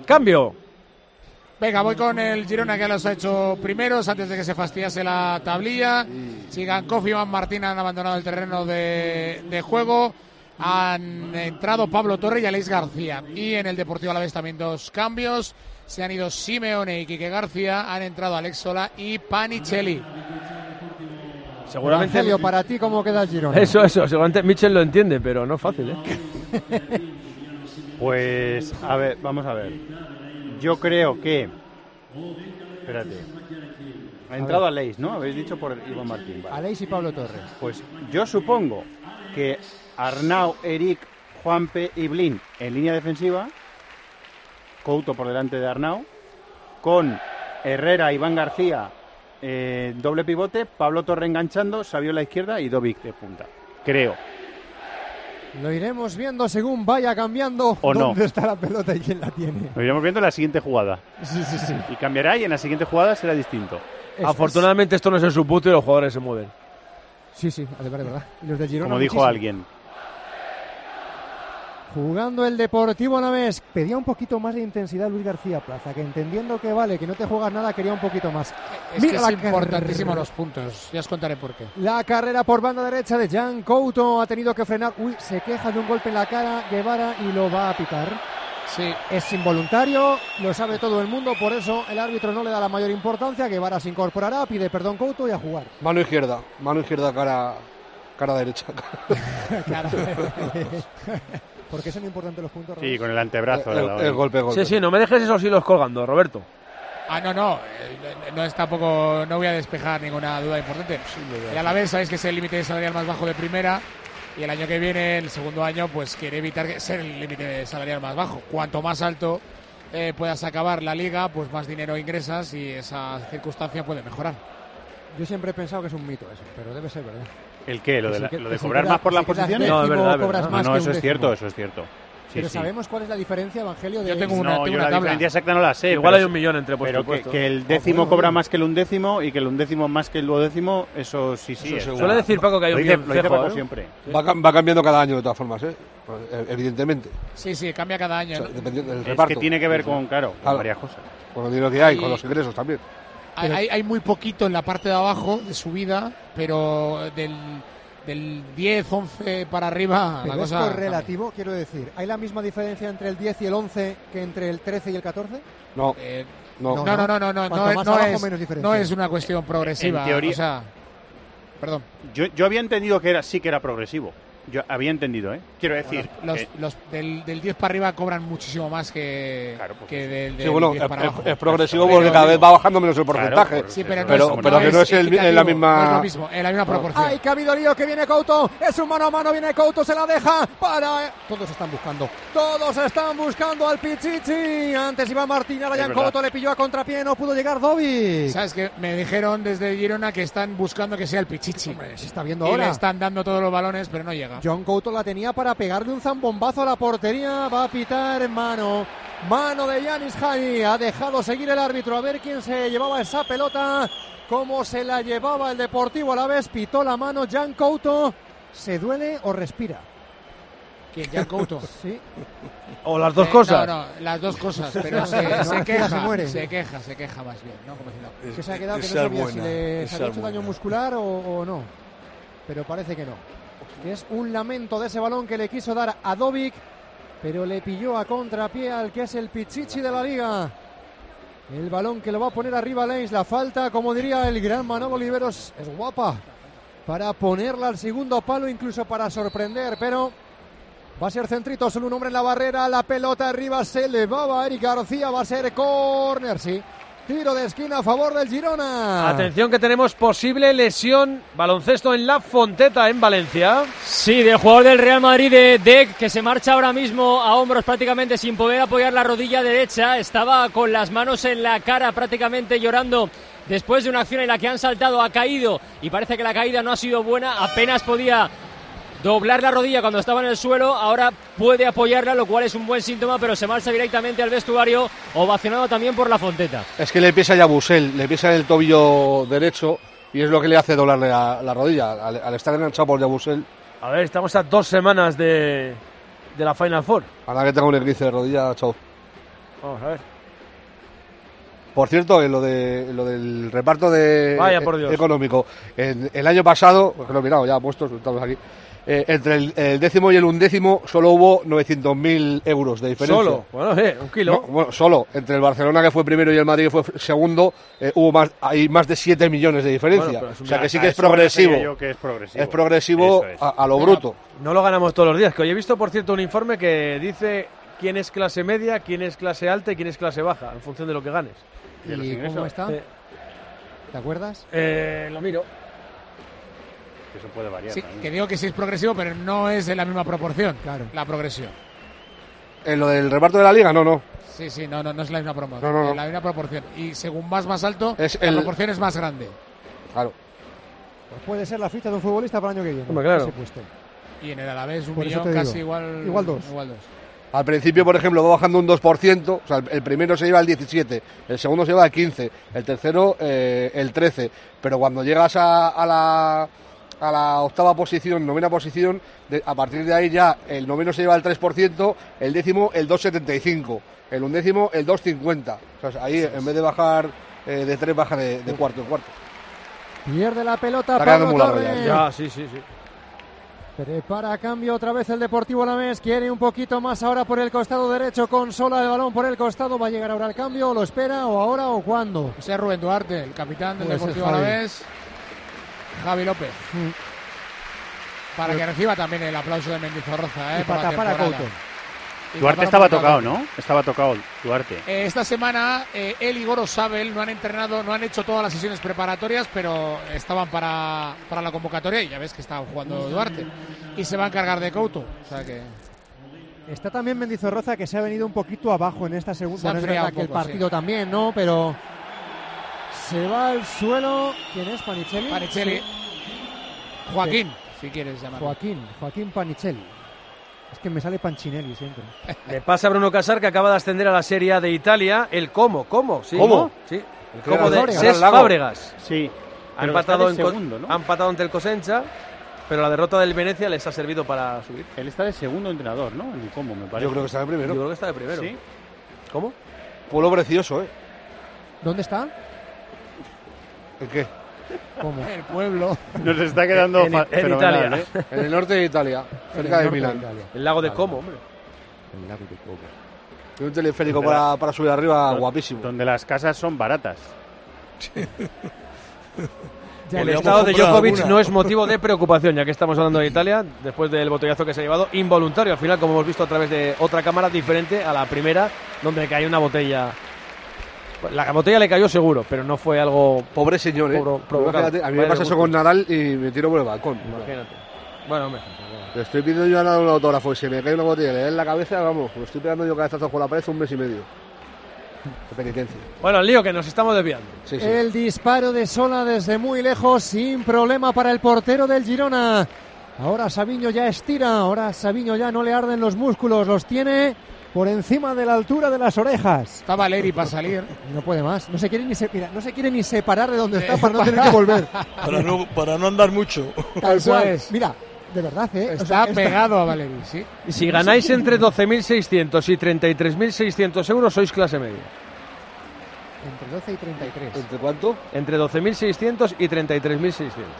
Cambio. Venga, voy con el Girona, que los ha hecho primeros antes de que se fastidiase la tablilla. Chigankov y Iván Martín han abandonado el terreno de, de juego. Han entrado Pablo Torre y Aleix García. Y en el Deportivo Alavés también dos cambios. Se han ido Simeone y Quique García. Han entrado Alex Sola y Panichelli. Seguramente. Evangelio, para ti, ¿cómo queda el Girona? Eso, eso. Seguramente Michel lo entiende, pero no es fácil, ¿eh? Pues, a ver, vamos a ver. Yo creo que... Espérate. Ha entrado Aleix, ¿no? Habéis dicho por Iván Martín. Vale. Aleix y Pablo Torres. Pues yo supongo que Arnau, Eric, Juanpe y Blin en línea defensiva, Couto por delante de Arnau, con Herrera, Iván García, eh, doble pivote, Pablo Torre enganchando, Savio a la izquierda y Dovic de punta. Creo. Lo iremos viendo según vaya cambiando ¿O dónde no? está la pelota y quién la tiene. Lo iremos viendo en la siguiente jugada. Sí, sí, sí. Y cambiará y en la siguiente jugada será distinto. Eso Afortunadamente esto no es en su puto y los jugadores se mueven. Sí, sí, de verdad, de verdad. Y los de Girona, Como dijo muchísimo. alguien. Jugando el Deportivo Alavés, pedía un poquito más de intensidad Luis García Plaza, que entendiendo que vale, que no te juegas nada, quería un poquito más. Es Mira que la es importantísimo carrera. los puntos. Ya os contaré por qué. La carrera por banda derecha de Jan Couto ha tenido que frenar. Uy, se queja de un golpe en la cara Guevara y lo va a pitar. Sí. Es involuntario, lo sabe todo el mundo, por eso el árbitro no le da la mayor importancia. Guevara se incorporará, pide perdón Couto y a jugar. Mano izquierda, mano izquierda, cara, cara derecha. Claro. ¿Por qué son importantes los puntos? Sí, con el antebrazo. El, de el, la- el golpe, golpe. Sí, sí, no me dejes esos hilos colgando, Roberto. Ah, no, no. eh, No es tampoco. No voy a despejar ninguna duda importante. El Alavés, sabéis que es el límite salarial más bajo de primera. Y el año que viene, el segundo año, pues quiere evitar que ser el límite salarial más bajo. Cuanto más alto eh, puedas acabar la liga, pues más dinero ingresas y esa circunstancia puede mejorar. Yo siempre he pensado que es un mito eso, pero debe ser verdad. ¿El qué? ¿Lo Que de, si la- que- lo que de si cobrar queda- más por las si quedas posiciones? décimo, No, es verdad, es cobras verdad. más No, que eso un es cierto, décimo. eso es cierto. Sí, Pero sí. ¿sabemos cuál es la diferencia, Evangelio? De Yo tengo una, No, tengo yo una la tabla. diferencia exacta no la sé. Igual pero hay un es- millón entre puesto Pero y que, puesto. que el décimo bueno, cobra bueno. más que el undécimo y que el undécimo más que el duodécimo, eso sí, sí. Eso está- seguro. Suele decir Paco que hay lo un dice, guión lo dice cejo, Paco ¿eh? siempre. Va, cam- va cambiando cada año de todas formas, ¿eh? Pues, eh, evidentemente. Sí, sí, cambia cada año. O sea, ¿no? dependiendo del Es reparto. que tiene que ver Sí, sí. con, claro, con Claro. varias cosas. Con el dinero que hay, Y- con los ingresos también. Hay, hay, hay muy poquito en la parte de abajo de subida, pero del, del diez, once para arriba Pero la esto cosa. es relativo, quiero decir. ¿Hay la misma diferencia entre el diez y el once que entre el trece y el catorce? No, Eh, no. no, no, no, no, no, Cuanto no, es- más no abajo, es, menos diferencia. no es una cuestión progresiva. En teoría- O sea, perdón. Yo, yo había entendido que era sí que era progresivo. Yo había entendido, ¿eh? Quiero decir, Los, eh, los del, del diez para arriba cobran muchísimo más que, Claro, pues que del, del Sí, bueno, diez es, para es- abajo. es progresivo Pero porque cada vez digo- va bajando menos el Claro, porcentaje. por- Sí, pero, no pero, es, pero que no es el- en la equitativo, misma... no es lo mismo, en la misma proporción. ¡Ay, que ha habido lío! Que viene Couto. Es un mano a mano. Viene Couto. Se la deja para. Todos están buscando. Todos están buscando al Pichichi. Antes iba Martín. Ahora Es Jan verdad. Couto le pilló a contrapié. No pudo llegar Dovic. ¿Sabes qué? Me dijeron desde Girona que están buscando que sea el Pichichi. Hombre, se está viendo Y ahora. le están dando todos los balones, pero no llega. John Couto la tenía para pegarle un zambombazo a la portería. Va a pitar en mano. Mano de Yanis Hani. Ha dejado seguir el árbitro a ver quién se llevaba esa pelota. Cómo se la llevaba el Deportivo Alavés. Pitó la mano Jan Couto. ¿Se duele o respira? ¿Quién? Jan Couto. Sí. O las dos Eh, cosas. No, no, las dos cosas, pero se, No, se respira, queja, se muere. se queja, se queja más bien, ¿no? Como diciendo, Que se ha quedado que no Esa es sabía si buena, le esa se había es hecho daño buena. muscular o, o no. Pero parece que no. Que es un lamento de ese balón que le quiso dar a Dovic, pero le pilló a contrapié al que es el Pichichi de la liga. El balón que lo va a poner arriba Leis. La falta, como diría el gran Manolo Oliveros, es guapa para ponerla al segundo palo, incluso para sorprender, pero va a ser centrito, solo un hombre en la barrera, la pelota arriba se elevaba a Eric García, va a ser córner, sí. Tiro de esquina a favor del Girona. Atención que tenemos posible lesión, baloncesto en La Fonteta en Valencia. Sí, del jugador del Real Madrid de Dec, que se marcha ahora mismo a hombros prácticamente sin poder apoyar la rodilla derecha. Estaba con las manos en la cara prácticamente llorando después de una acción en la que han saltado, ha caído y parece que la caída no ha sido buena. Apenas podía doblar la rodilla cuando estaba en el suelo, ahora puede apoyarla, lo cual es un buen síntoma, pero se marcha directamente al vestuario, ovacionado también por La Fonteta. Es que le pisa ya Busel, le pisa el tobillo derecho y es lo que le hace doblarle la, la rodilla al, al estar enganchado por Yabusel. A ver, estamos a dos semanas de, de la Final Four. Ahora que tenga un esguince de rodilla, chao. Vamos a ver. Por cierto, en lo, de, en lo del reparto de Vaya, por Dios. económico, en, el año pasado, porque lo he mirado ya puestos, estamos aquí, eh, entre el, el décimo y el undécimo solo hubo novecientos mil euros de diferencia. Solo, bueno, eh, un kilo. No, bueno, solo, entre el Barcelona que fue primero y el Madrid que fue segundo, eh, hubo más, hay más de siete millones de diferencia. Bueno, o sea que sí a que es eso me progresivo. refería yo que es progresivo. Es progresivo Eso es. a, a lo bruto. No lo ganamos todos los días. Que hoy he visto, por cierto, un informe que dice quién es clase media, quién es clase alta y quién es clase baja, en función de lo que ganes. ¿Y cómo está? Eh, ¿Te acuerdas? Eh, lo miro. Eso puede variar. Sí, también. que digo que sí es progresivo, pero no es de la misma proporción. Claro. La progresión. En lo del reparto de la liga, no, no. Sí, sí, no, no, no es la misma proporción. No, no, no. Es la misma proporción. Y según vas más alto, Es la el- proporción es más grande. Claro. Pues puede ser la ficha de un futbolista para el año que viene. Hombre, claro. ese puesto. Y en el Alavés un Por eso millón te casi digo. igual. Igual dos. Igual dos. Al principio, por ejemplo, va bajando un dos por ciento, o sea, el, el primero se lleva el diecisiete, el segundo se lleva el quince, el tercero eh, el trece, pero cuando llegas a, a, la, a la octava posición, novena posición, de- a partir de ahí ya el noveno se lleva el tres por ciento, el décimo el dos coma setenta y cinco, el undécimo el dos coma cincuenta, o sea, ahí en vez de bajar eh, de tres, baja de, de cuarto en cuarto. Pierde la pelota Está quedando Pablo muy largo Torres. ya. Ya, sí, sí, sí. Prepara cambio otra vez el Deportivo Alavés. Quiere un poquito más ahora por el costado derecho. Consola el balón por el costado. ¿Va a llegar ahora el cambio? ¿Lo espera o ahora o cuándo? O sea, Rubén Duarte, el capitán del Puede ser Deportivo Javi. Alavés. Javi López. Mm. Para que reciba también el aplauso de Mendizorroza. ¿eh? Y para la tapar a temporada. Couto. Y Duarte tapar estaba a Couto. tocado, ¿no? Estaba tocado Duarte. Eh, esta semana eh, él y Goro Sabel no han entrenado, no han hecho todas las sesiones preparatorias, pero estaban para, para la convocatoria y ya ves que estaba jugando Duarte. Y se va a encargar de Couto. O sea que Está también Mendizorroza, que se ha venido un poquito abajo en esta segunda. Se ha Bueno, es enfriado verdad un que poco, el partido también, ¿no? Pero se va al suelo. ¿Quién es? ¿Panicelli? Panicelli. Sí. Joaquín, si quieres llamarlo. Joaquín, Joaquín Panicelli. Es que me sale Pancinelli siempre. Le pasa a Bruno Casar, que acaba de ascender a la Serie A de Italia. El Como, ¿cómo? ¿Sí? ¿Cómo? Sí. El Que Como era de Fábregas. Cesc Lago. Fábregas. Sí. Ha Pero empatado, está en de co- segundo, ¿no? ha empatado ante el Cosenza, pero la derrota del Venecia les ha servido para subir. Él está de segundo entrenador, ¿no? En el Como, me parece. Yo creo que está de primero. Yo creo que está de primero. Sí. ¿Cómo? Pueblo precioso, ¿eh? ¿Dónde está? ¿En qué? ¿Cómo? El pueblo. Nos está quedando En- fa- en fenomenal, Italia. ¿eh? En el norte de Italia, cerca En de el norte Milán. Italia. El lago de Vale. Como, hombre. El lago de Como. Tiene un teleférico para, para subir arriba, guapísimo. Donde las casas son baratas. Ya El le- estado de comprar Djokovic alguna. no es motivo de preocupación, ya que estamos hablando de Italia, después del botellazo que se ha llevado, involuntario al final, como hemos visto a través de otra cámara diferente a la primera, donde cayó una botella. La botella le cayó seguro, pero no fue algo. Pobre señor, ¿eh? Pro- provocado. Imagínate, a mí me Vaya pasa eso gusto. con Nadal y me tiro por el balcón. Imagínate. Bueno, hombre. Le estoy pidiendo yo a Nadal un autógrafo y se me cae una botella y le da en la cabeza, vamos, lo estoy pegando yo cabezazos con la pared un mes y medio. Qué penitencia. Bueno, el lío que nos estamos desviando. Sí, sí. El disparo de Sola desde muy lejos, sin problema para el portero del Girona. Ahora Sabiño ya estira, ahora Sabiño ya no le arden los músculos, los tiene por encima de la altura de las orejas. Está Valeri para salir. No puede más, no se quiere ni, se, mira, no se quiere ni separar de donde está para no tener que volver. Para no, para no andar mucho. Tal Eso cual. es. Mira, de verdad, ¿eh? O Está sea, esta- pegado a Valeri, sí. Si ganáis entre doce mil seiscientos y treinta y tres mil seiscientos euros, sois clase media. Entre doce y treinta y tres. ¿Entre cuánto? Entre doce mil seiscientos y treinta y tres mil seiscientos.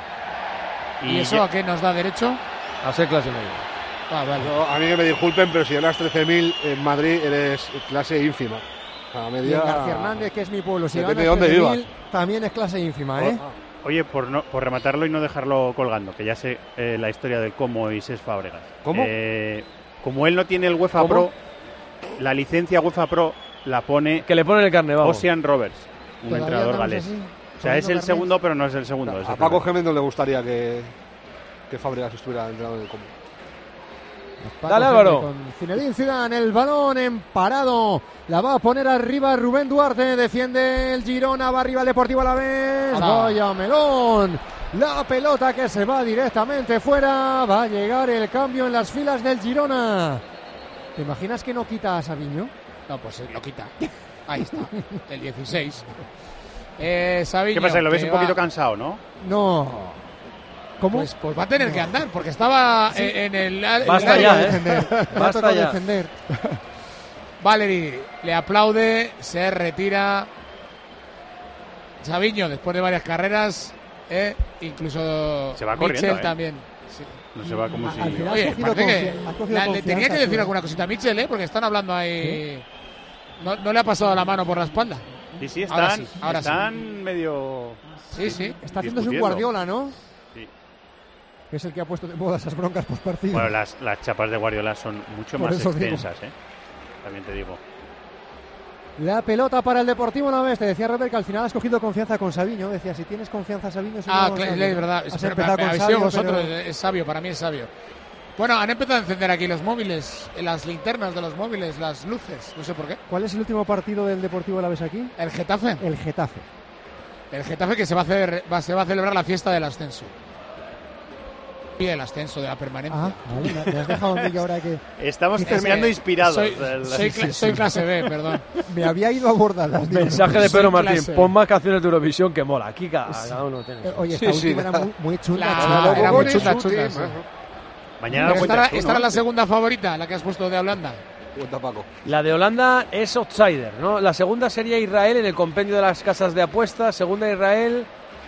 ¿Y eso a qué nos da derecho? A ser clase media. Ah, vale. No, a mí que me disculpen, pero si ganas trece mil en Madrid eres clase ínfima. A Y en media... García Hernández, que es mi pueblo, si Depende ganas de dónde trece mil, vivas. también es clase ínfima, ¿eh? Oye, por, no, por rematarlo y no dejarlo colgando, que ya sé eh, la historia del Como y Cesc Fábregas. ¿Cómo? Eh, como él no tiene el UEFA ¿Cómo? Pro, la licencia UEFA Pro la pone Que le ponen el carne, vamos. Ocean Roberts, un Todavía entrenador andamos galés. así, O sea, es poniendo el carnet. segundo, pero no es el segundo. es A el Paco primero. Gémez no le gustaría que, que Fábregas estuviera entrenado en el Como. Paco Dale, Gémez Álvaro. Con Zinedine Zidane, el balón en parado. La va a poner arriba Rubén Duarte. Defiende el Girona, va arriba el Deportivo Alavés. Anda. Vaya melón. La pelota que se va directamente fuera. Va a llegar el cambio en las filas del Girona. ¿Te imaginas que no quita a Sabiño? No, pues eh, lo quita. Ahí está, el dieciséis. Eh, Sabiño, ¿Qué pasa? Lo ves que un poquito va- cansado, ¿no? No. ¿Cómo? Pues, pues va a tener que andar, porque estaba Sí. eh, en el... el Basta área- ya, ¿eh? defender. Va a Basta tocar ya. defender. Valery le aplaude, se retira. Sabiño, después de varias carreras, eh, incluso se va Mitchell corriendo, ¿eh? también. Sí. No se va como si... Oye, parece que la, le tenía que decir alguna cosita a Mitchell, ¿eh? Porque están hablando ahí... No, no le ha pasado la mano por la espalda. Sí, sí, están, ahora sí, ahora están sí. medio... Sí, sí. Está haciéndose un Guardiola, ¿no? Sí. Que es el que ha puesto de moda esas broncas post partido. Bueno, las, las chapas de Guardiola son mucho Por más eso extensas, ¿eh? También te digo. La pelota para el Deportivo Alavés. Te decía Robert que al final has cogido confianza con Sabiño. Decía, si tienes confianza Sabiño... Si ah, no, claro, Sabiño. es verdad. Has Espera, empezado me, con me Sabio, vosotros, pero... es sabio, para mí es sabio. Bueno, han empezado a encender aquí los móviles, las linternas de los móviles, las luces, no sé por qué. ¿Cuál es el último partido del Deportivo Alavés aquí? El Getafe. El Getafe. El Getafe que se va a hacer, va, se va a celebrar la fiesta del ascenso. Y del ascenso, de la permanencia. Ah, vale, me, me has dejado a mí que ahora que... Estamos terminando inspirados. Soy, soy, cl soy clase B, perdón. Me había ido a abordar las mensaje de Pedro Martín, clase. pon más canciones de Eurovisión que mola. Aquí cada, cada uno tiene. Eh, Oye, esta sí, última sí, era muy, muy chula. La, chula. era muy chula, chula. Sí. Mañana esta, era, esta ¿no? era la segunda favorita, la que has puesto de Holanda. La de Holanda es outsider, ¿no? La segunda sería Israel en el compendio de las casas de apuestas. Segunda Israel.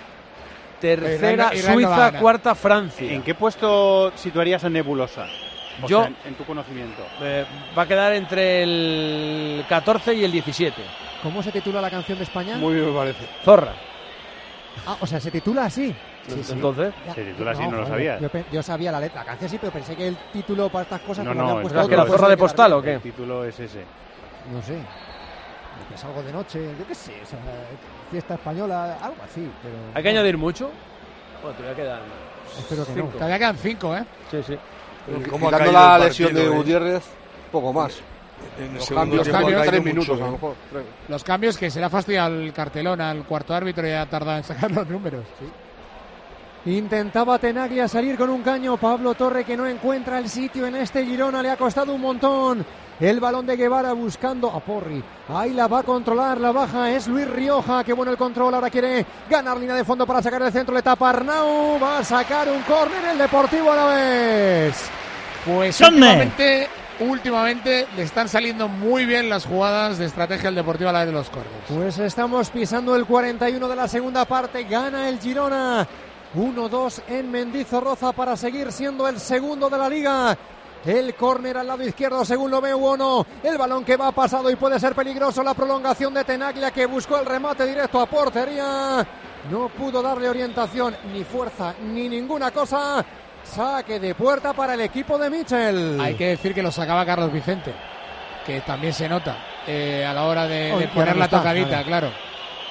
Tercera Israel, Israel Suiza, no cuarta Francia. ¿En qué puesto situarías a Nebulosa? O Yo, sea, en, en tu conocimiento. Eh, va a quedar entre el catorce y el diecisiete. ¿Cómo se titula la canción de España? Muy bien me parece. Zorra. Ah, o sea, se titula así. Sí, sí. Entonces, Ya, se titula así, no, no lo joder, sabías. Yo, pe- yo sabía la letra, la canción sí, pero pensé que el título para estas cosas... No, como no, le han el puesto ¿que la otro, zorra de pues, postal o El qué? título es ese. No sé. Que es algo de noche, yo qué sé, o sea, fiesta española, algo así, pero... ¿Hay que añadir mucho? Bueno, todavía quedan Espero que cinco. no. Todavía quedan cinco, ¿eh? Sí, sí. Quitando ha caído la el lesión partido, de eh? Gutiérrez, poco más. En el Los segundo cambios, tiempo ha cambios caído tres mucho, minutos, a lo ¿eh? mejor. tres. Los cambios que será fastidiado al cartelón, al cuarto árbitro, y ha tardado en sacar los números. Sí. Intentaba Tenaglia salir con un caño. Pablo Torre que no encuentra el sitio en este Girona. Le ha costado un montón. El balón de Guevara buscando a Porri. Ahí la va a controlar. La baja es Luis Rioja. Qué bueno el control. Ahora quiere ganar línea de fondo para sacar el centro. Le tapa Arnau. Va a sacar un córner el Deportivo Alavés. Pues últimamente, últimamente le están saliendo muy bien las jugadas de estrategia al Deportivo Alavés de los córneres. Pues estamos pisando el cuarenta y uno de la segunda parte. Gana el Girona. uno dos en Mendizorroza para seguir siendo el segundo de la liga. El córner al lado izquierdo, según lo ve Uono. El balón que va pasado y puede ser peligroso. La prolongación de Tenaglia que buscó el remate directo a portería. No pudo darle orientación, ni fuerza, ni ninguna cosa. Saque de puerta para el equipo de Mitchell. Hay que decir que lo sacaba Carlos Vicente, que también se nota eh, a la hora de, Hoy de que poner ahora no la está, tocadita, claro. claro.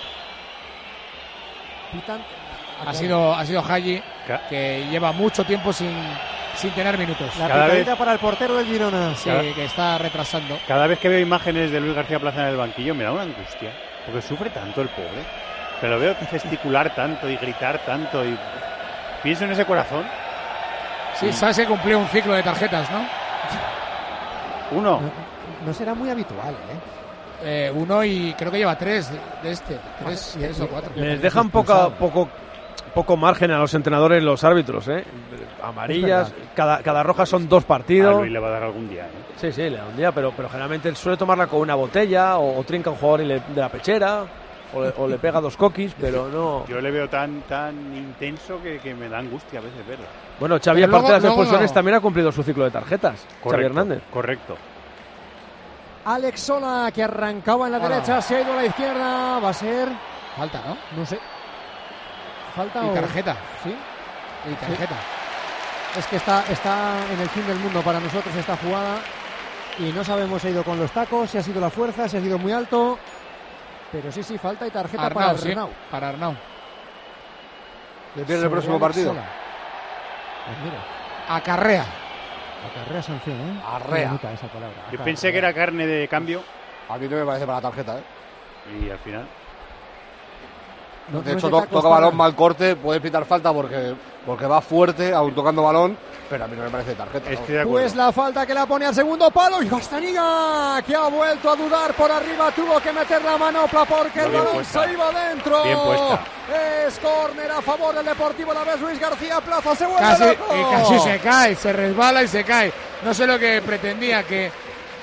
Pitan- Ha sido, ha sido Haji, que lleva mucho tiempo sin, sin tener minutos. La Cada picadita vez- para el portero del Girona. Sí, Cada- que está retrasando. Cada vez que veo imágenes de Luis García Plaza en el banquillo me da una angustia. Porque sufre tanto el pobre. Pero lo veo gesticular tanto y gritar tanto. Y pienso en ese corazón. Sí, sabes que cumplió un ciclo de tarjetas, ¿no? Uno. No, no será muy habitual, ¿eh? Eh, uno y creo que lleva tres de este. Tres, Ah, tres o cuatro. Les dejan poca, poco, poco margen a los entrenadores los árbitros, ¿eh? Amarillas, cada, cada roja son dos A partidos. Luis le va a dar algún día. ¿eh? Sí, sí, le da un día, pero, pero generalmente él suele tomarla con una botella o, o trinca a un jugador y le- de la pechera o le, o le pega dos coquis, pero no... Yo le veo tan tan intenso que, que me da angustia a veces verlo. Bueno, Xavi, Pero aparte de las luego- luego expulsiones, no. también ha cumplido su ciclo de tarjetas. Xavi Correcto, Hernández. correcto. Alex Sola que arrancaba en la Hola. derecha, se ha ido a la izquierda. Va a ser, Falta, ¿no? no sé. Falta Y o tarjeta. sí. Y tarjeta. Es que está, está en el fin del mundo para nosotros esta jugada y no sabemos si ha ido con los tacos, si ha sido la fuerza, si ha sido muy alto. Pero sí, sí, falta y tarjeta para Arnau, sí. Arnau. Para Arnau. ¿Le pierde el Sobre próximo Alex partido? Sola. Pues mira, Acarrea. acarrea sanción, ¿eh? Arrea. Qué bonita esa palabra. Yo Acarrea. pensé que era carne de cambio A mí no me parece para la tarjeta, ¿eh? y al final. No- De no es hecho, de to- tacos toca para- balón mal corte, puede pitar falta porque, porque va fuerte, aún tocando balón, pero a mí no me parece tarjeta. Estoy ¿no? de acuerdo. Pues la falta que la pone al segundo palo y Gastaniga que ha vuelto a dudar por arriba, tuvo que meter la manopla porque el Bien balón puesta. se iba dentro. Bien puesta. Es córner a favor del Deportivo Alavés. Luis García Plaza se vuelve Casi, loco. y casi se cae, se resbala y se cae. No sé lo que pretendía, que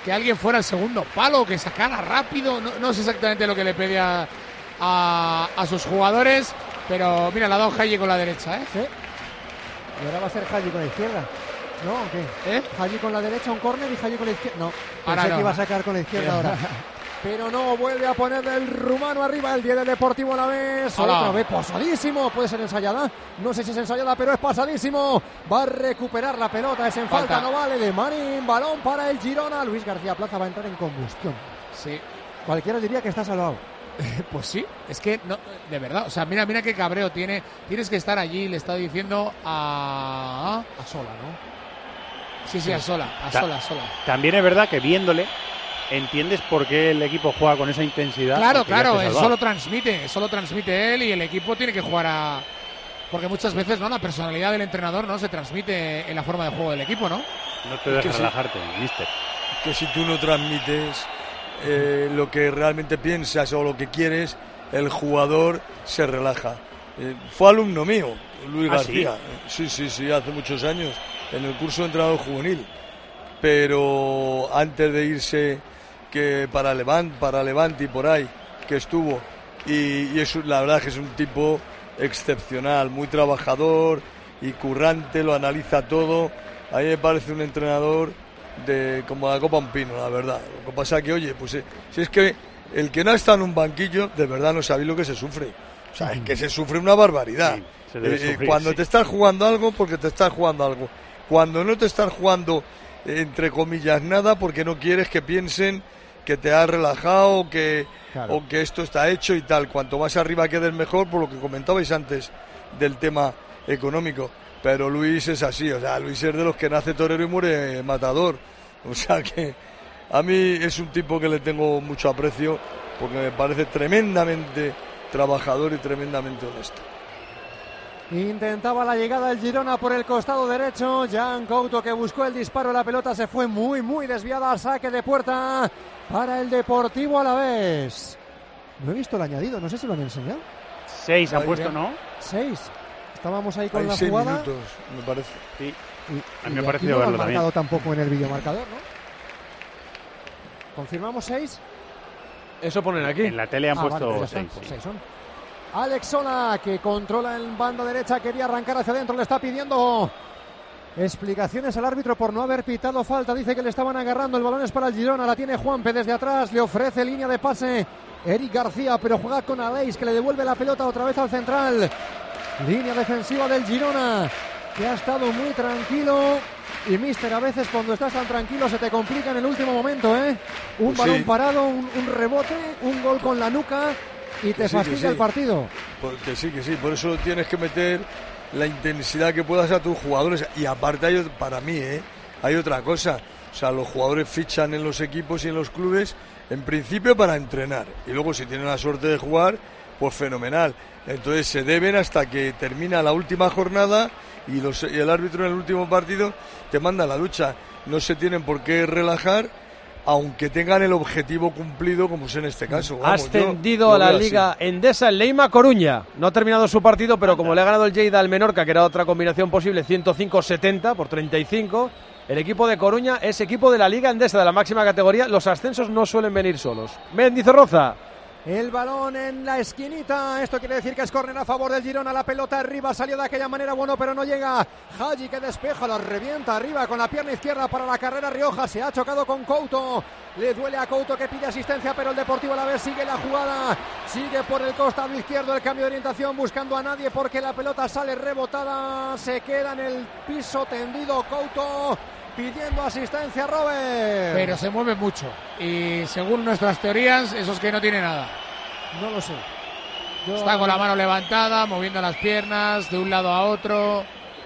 que alguien fuera al segundo palo, que sacara rápido. No, no sé exactamente lo que le pedía a, a sus jugadores, pero mira, la ha dado Haji con la derecha, ¿eh? Sí. Y ahora va a ser Haji con la izquierda. ¿No? ¿O qué? ¿Eh? Haji con la derecha, un córner y Haji con la izquierda. No, Ahora pensé no. que iba a sacar con la izquierda ahora. Pero no, vuelve a poner el rumano arriba, el diez del Deportivo Alavés. Hola. Otra vez pasadísimo. Puede ser ensayada. No sé si es ensayada, pero es pasadísimo. Va a recuperar la pelota. Es en falta, Falta. no vale. De Marín, balón para el Girona. Luis García Plaza va a entrar en combustión. Sí. Cualquiera diría que está salvado. Pues sí, es que no, de verdad, o sea, mira, mira qué cabreo tiene. Tienes que estar allí, le está diciendo a... A Sola, ¿no? Sí, sí, a Sola, a Ta- Sola, a Sola. También es verdad que viéndole entiendes por qué el equipo juega con esa intensidad. Claro, porque ya claro, está eso salvado. lo transmite, eso lo transmite él y el equipo tiene que jugar a... Porque muchas veces, ¿no? La personalidad del entrenador, ¿no? Se transmite en la forma de juego del equipo, ¿no? No te Es dejes que sí. relajarte, mister. Que si tú no transmites eh, lo que realmente piensas o lo que quieres, el jugador se relaja. Eh, fue alumno mío, Luis ¿Ah, García. Sí? sí, sí, sí, hace muchos años, en el curso de entrenador juvenil. Pero antes de irse que para Levante, para Levante y por ahí, que estuvo. Y, y es, la verdad que es un tipo excepcional, muy trabajador y currante, lo analiza todo. A mí me parece un entrenador de como la copa un pino, la verdad. Lo que pasa que, oye, pues eh, si es que el que no está en un banquillo, de verdad no sabéis lo que se sufre. O sea, es que se sufre una barbaridad. Sí, se debe Eh, eh, sufrir, cuando sí. te estás jugando algo, porque te estás jugando algo. Cuando no te estás jugando, eh, entre comillas, nada, porque no quieres que piensen que te has relajado o que, Claro. o que esto está hecho y tal. Cuanto más arriba quedes mejor, por lo que comentabais antes del tema económico. Pero Luis es así, o sea, Luis es de los que nace torero y muere matador. O sea que a mí es un tipo que le tengo mucho aprecio porque me parece tremendamente trabajador y tremendamente honesto. Intentaba la llegada del Girona por el costado derecho. Jan Couto, que buscó el disparo, la pelota se fue muy, muy desviada al saque de puerta para el Deportivo Alavés. No he visto el añadido, no sé si lo han enseñado. Seis han Ahí, puesto, bien. ¿no? Seis. Estábamos ahí con Hay la seis jugada. minutos, me parece. Sí. Y, A mí me ha y parecido aquí no lo han verlo marcado también. tampoco en el videomarcador, ¿no? ¿Confirmamos seis? Eso ponen aquí. En la tele han Ah, puesto vale, pues ya seis. están, sí. seis son. Alex Sola, que controla en banda derecha, quería arrancar hacia adentro, le está pidiendo explicaciones al árbitro por no haber pitado falta. Dice que le estaban agarrando, el balón es para el Girona, la tiene Juanpe desde atrás, le ofrece línea de pase Eric García, pero juega con Aleix, que le devuelve la pelota otra vez al central. Línea defensiva del Girona, que ha estado muy tranquilo. Y mister, a veces cuando estás tan tranquilo se te complica en el último momento, ¿eh? Un Pues balón sí. parado, un, un rebote, un gol con la nuca y te Que sí, que fastidia sí. el partido. Porque sí, que sí, por eso tienes que meter la intensidad que puedas a tus jugadores. Y aparte, hay, ot- para mí, ¿eh? hay otra cosa. O sea, los jugadores fichan en los equipos y en los clubes, en principio para entrenar. Y luego, si tienen la suerte de jugar, pues fenomenal. Entonces se deben hasta que termina la última jornada y, los, y el árbitro en el último partido te manda a la lucha. No se tienen por qué relajar, aunque tengan el objetivo cumplido, como es en este caso. Ha Vamos, yo ascendido lo a la veo así. Liga Endesa el Leima Coruña. No ha terminado su partido, pero como le ha ganado el Lleida al Menorca, que era otra combinación posible, ciento cinco setenta por treinta y cinco, el equipo de Coruña es equipo de la Liga Endesa de la máxima categoría. Los ascensos no suelen venir solos. Mendizorroza. El balón en la esquinita, esto quiere decir que es córner a favor del Girona, la pelota arriba, salió de aquella manera, bueno, pero no llega. Haji, que despeja, la revienta arriba con la pierna izquierda para la carrera Rioja, se ha chocado con Couto, le duele a Couto, que pide asistencia, pero el Deportivo Alavés sigue la jugada, sigue por el costado izquierdo, el cambio de orientación, buscando a nadie porque la pelota sale rebotada, se queda en el piso tendido Couto, pidiendo asistencia, Robert. Pero se mueve mucho. Y según nuestras teorías, eso es que no tiene nada. No lo sé. Yo- Está con la mano levantada, moviendo las piernas de un lado a otro.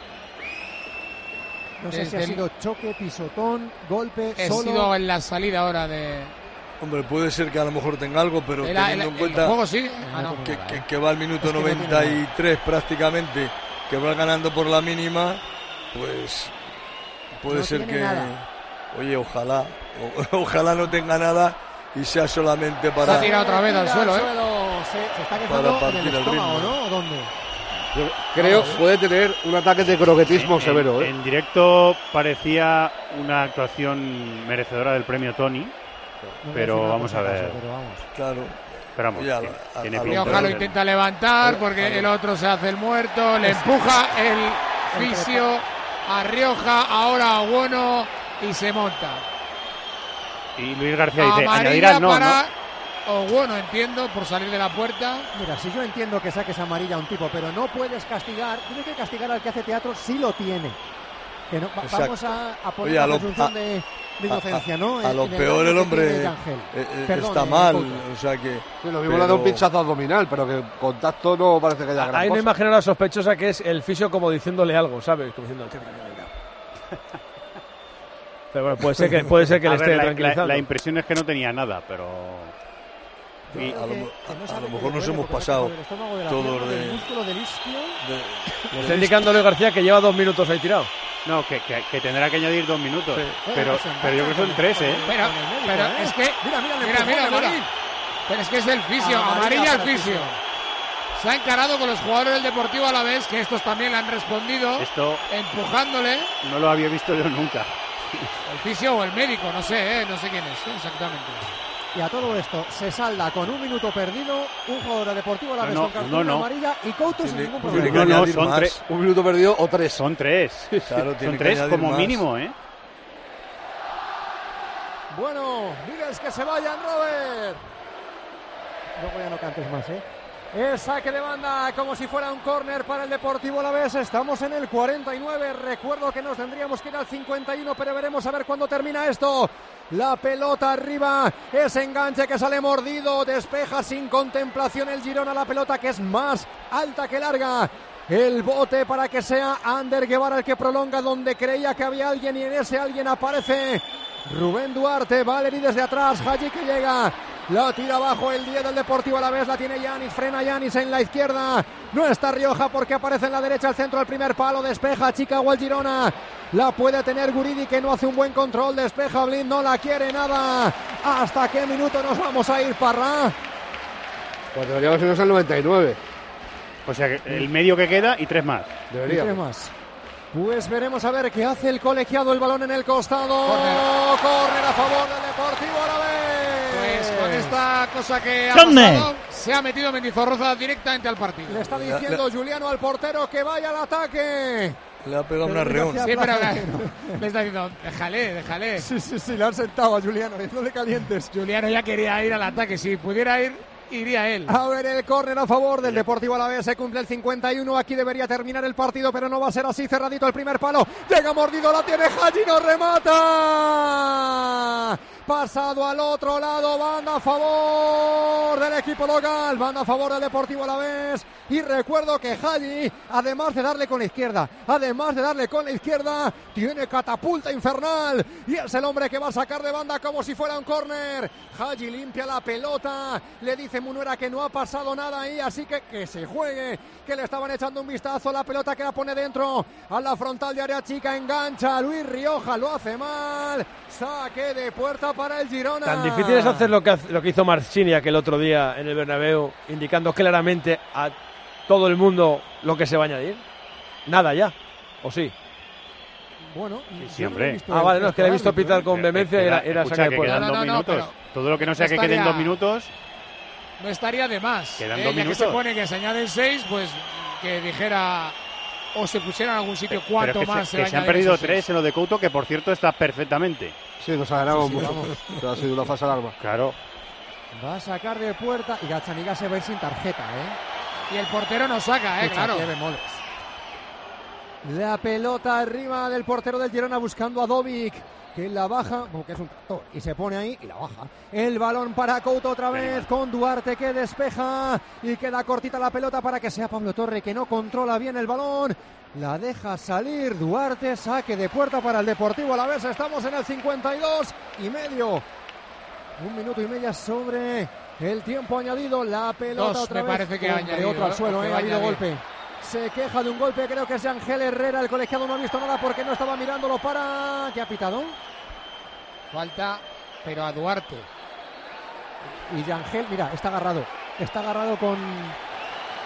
No sé si Desde ha el- sido choque, pisotón, golpe, He solo. sido en la salida ahora de... Hombre, puede ser que a lo mejor tenga algo, pero El- teniendo el- en el cuenta juego sigue. Ah, no. que, que- que va al minuto Es que no tiene noventa y tres prácticamente, que va ganando por la mínima, pues puede No ser tiene que... nada. Oye, ojalá, o- ojalá no tenga nada y sea solamente para... Se ha tirado otra vez al Tira suelo, ¿eh? Se, se está Para quejando en partir el el estómago, ritmo. ¿no? ¿O dónde? Yo creo que puede tener un ataque de croquetismo en, severo. En, ¿eh? en directo parecía una actuación merecedora del premio Tony, No pero me vamos a ver. caso, pero vamos. Claro. Pero vamos, Ya, tiene- a- tiene a- pinta Rioja lo de- intenta levantar porque el otro se hace el muerto, le empuja el fisio a Rioja, ahora a Bueno y se monta. Y Luis García dice, Amarilla añadirán no, para ¿no? o Bueno, entiendo, por salir de la puerta. Mira, si yo entiendo que saques amarilla a un tipo, pero no puedes castigar, tienes que castigar al que hace teatro si lo tiene. Que no, va- Exacto. vamos a, a poner Oye, a la lo- presunción a- de, de a- inocencia, a- ¿no? A En- lo en peor daño el que hombre tiene Yangel. eh, eh, Perdón, está eh, mal, Couto. o sea que... Sí, lo mismo pero- le da un pinchazo abdominal, pero que contacto no parece que haya gran Hay una cosa. imagen ahora sospechosa que es el fisio como diciéndole algo, ¿sabes? Como diciendo... "Venga, venga". Pero bueno, puede ser que, puede ser que A le ver, esté la, tranquilizando. la- la impresión es que no tenía nada, pero... Y- A lo, Que- mo- que no a- a sabe lo que mejor le nos duele hemos porque pasado del estómago, de la todos pierna, del de... músculo del isquio. de- Le está indicando Luis García que lleva dos minutos ahí tirado. No, que, que- que tendrá que añadir dos minutos. Sí. Pero, Oye, pues pero yo creo que son tres, ¿eh? Pero, Con el médico, pero ¿eh? es que. Mira, mira, le mira, empujó mira, de mira. Marín. Pero es que es el fisio, Amarilla amarilla al para el fisio. fisio. Se ha encarado con los jugadores del Deportivo Alavés, que estos también le han respondido, Esto empujándole. no lo había visto yo nunca. El fisio o el médico, no sé, ¿eh? no sé quién es ¿eh? exactamente. Y a todo esto se salda con un minuto perdido, un jugador de Deportivo Alavés No, no, con cartulina no, no. amarilla y Couto sin Tiene- ningún tiene problema. que No, no, añadir son más. tres. Un minuto perdido o tres. Son tres. Claro, tiene son que tres añadir como más. mínimo, ¿eh? Bueno, diles que se vayan, Robert. Luego ya no cantes más, ¿eh? Es saque de banda como si fuera un córner para el Deportivo Alavés. Estamos en el cuarenta y nueve. Recuerdo que nos tendríamos que ir al cincuenta y uno, pero veremos a ver cuándo termina esto. La pelota arriba, ese enganche que sale mordido, despeja sin contemplación el Girona, la pelota que es más alta que larga. El bote para que sea Ander Guevara el que prolonga donde creía que había alguien y en ese alguien aparece Rubén Duarte. Valeri desde atrás, Haji que llega, la tira abajo el diez del Deportivo Alavés, la tiene Yanis, frena Yanis en la izquierda, no está Rioja porque aparece en la derecha, al centro, al primer palo, despeja Chicago el Girona, la puede tener Guridi que no hace un buen control, despeja Blind, no la quiere nada. ¿Hasta qué minuto nos vamos a ir, Parra? Pues deberíamos irnos al noventa y nueve. O sea, que el medio que queda y tres más. Y Deberíamos. tres más. Pues veremos a ver qué hace el colegiado, el balón en el costado. Córner. Córner a favor del Deportivo Alavés. Pues con esta cosa que ha Córner. pasado, se ha metido Mendizorroza directamente al partido. Le está diciendo Juliano al portero que vaya al ataque. Le ha pegado una Pero reón. gracias. Sí, pero Aplauso. le está diciendo, déjale, déjale. Sí, sí, sí, le han sentado a Juliano, no le calientes. Juliano ya quería ir al ataque, si pudiera ir, iría él. A ver el córner a favor del Deportivo Alavés, se cumple el cincuenta y uno, aquí debería terminar el partido, pero no va a ser así, cerradito el primer palo, llega mordido, la tiene Haji, no remata. Pasado al otro lado, banda a favor del equipo local, banda a favor del Deportivo Alavés. Y recuerdo que Haji, además de darle con la izquierda, además de darle con la izquierda, tiene catapulta infernal. Y es el hombre que va a sacar de banda como si fuera un córner. Haji limpia la pelota, le dice Munuera que no ha pasado nada ahí, así que que se juegue, que le estaban echando un vistazo, la pelota que la pone dentro, a la frontal de área chica, engancha, Luis Rioja lo hace mal, saque de puerta para el Girona. Tan difícil es hacer lo que, hace- lo que hizo Marcini aquel otro día en el Bernabéu, indicando claramente a todo el mundo lo que se va a añadir. Nada ya, ¿o sí? Bueno, sí, hombre. Ah, vale, no, es que le he visto pitar con vehemencia y era, era Escucha, saque de que puerta. quedan No, dos no, no, minutos. pero Todo lo que no sea que estaría- queden dos minutos. No estaría de más. Quedan ¿eh? dos Ya que minutos. se pone que se añaden seis, pues que dijera o se pusiera en algún sitio Pero cuánto es que más se, se, que se han añaden perdido esos seis. tres en lo de Couto, que por cierto está perfectamente. Sí, nos ha ganado Sí, sí, mucho. vamos. Pero ha sido una falsa alarma. Claro. Va a sacar de puerta y Gazzaniga se va a ir sin tarjeta, ¿eh? Y el portero no saca, ¿eh? Echa Claro. pie bemoles. La pelota arriba del portero del Girona buscando a Dovic, que la baja, como que es un tractor, y se pone ahí y la baja. El balón para Couto otra vez con Duarte que despeja y queda cortita la pelota para que sea Pablo Torre, que no controla bien el balón. La deja salir Duarte, saque de puerta para el Deportivo Alavés. Estamos en el cincuenta y dos y medio. Un minuto y media sobre el tiempo añadido. La pelota Dos, otra me vez. parece que ha Hombre, añadido, otro al ¿eh? suelo, Que eh, va ha a habido añadir. golpe. Se queja de un golpe, creo que es de Ángel Herrera. El colegiado no ha visto nada porque no estaba mirándolo para... ¿Qué ha pitado? Falta, pero a Duarte. Y Yangel, mira, está agarrado. Está agarrado con...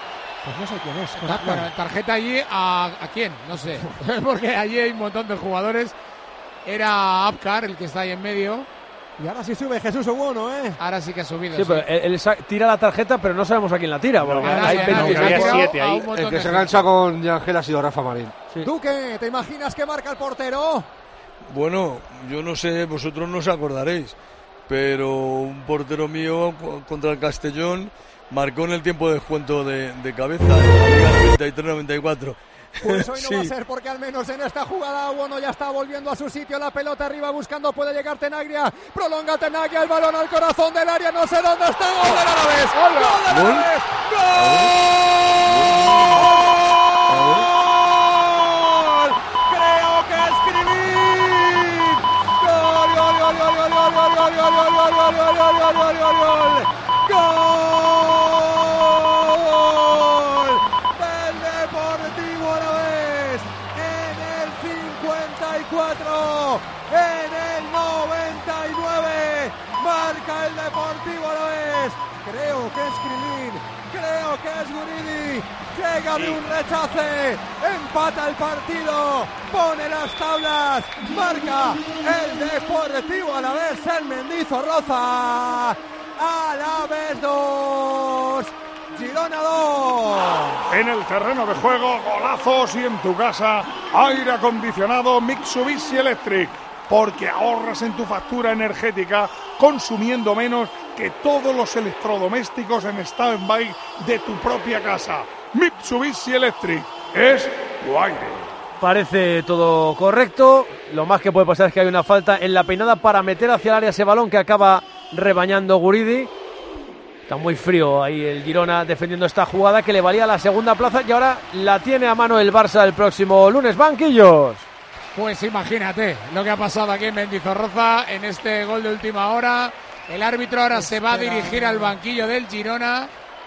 Pues no sé quién es. Con Ta- Apcar. bueno, tarjeta allí a, a quién, no sé. Porque allí hay un montón de jugadores. Era Apcar el que está ahí en medio. Y ahora sí sube Jesús Oguono, ¿eh? Ahora sí que ha subido. Sí, sí. pero él, él sa- tira la tarjeta, pero no sabemos a quién la tira. Porque Nadie, hay nadie, veintiséis. nadie. había Ha siete tirado ahí. a un El montón que de se gente. engancha con Yangel ha sido Rafa Marín. Sí. Duque, ¿te imaginas que marca el portero? Bueno, yo no sé, vosotros no os acordaréis, pero un portero mío cu- contra el Castellón marcó en el tiempo de descuento de, de cabeza, en la Liga noventa y tres noventa y cuatro. Pues hoy no Sí. va a ser, porque al menos en esta jugada Oguono ya está volviendo a su sitio, la pelota arriba buscando, puede llegar Tenaglia, prolonga Tenaglia, el balón al corazón del área, no sé dónde está, gol del Alavés, gol del ¿Gol? Alavés, gol, creo que escribí, gol, gol, gol, gol, gol, gol, gol, gol, gol, gol, gol, gol, gol, gol, gol, gol, gol, gol del Deportivo Alavés en el cincuenta y cuatro, en el noventa y nueve, marca el Deportivo Alavés, creo que es Krilin, creo que es Guridi, llega de un rechace, empata el partido, pone las tablas, marca el Deportivo Alavés en Mendizorroza, Alavés dos, Girona dos. En el terreno de juego, golazos, y en tu casa, aire acondicionado Mitsubishi Electric, porque ahorras en tu factura energética consumiendo menos que todos los electrodomésticos en stand-by de tu propia casa. Mitsubishi Electric es tu aire. Parece todo correcto. Lo más que puede pasar es que hay una falta en la peinada para meter hacia el área ese balón que acaba rebañando Guridi. Está muy frío ahí el Girona defendiendo esta jugada que le valía la segunda plaza y ahora la tiene a mano el Barça el próximo lunes. Banquillos. Pues imagínate lo que ha pasado aquí en Mendizorroza en este gol de última hora. El árbitro ahora se va a dirigir al banquillo del Girona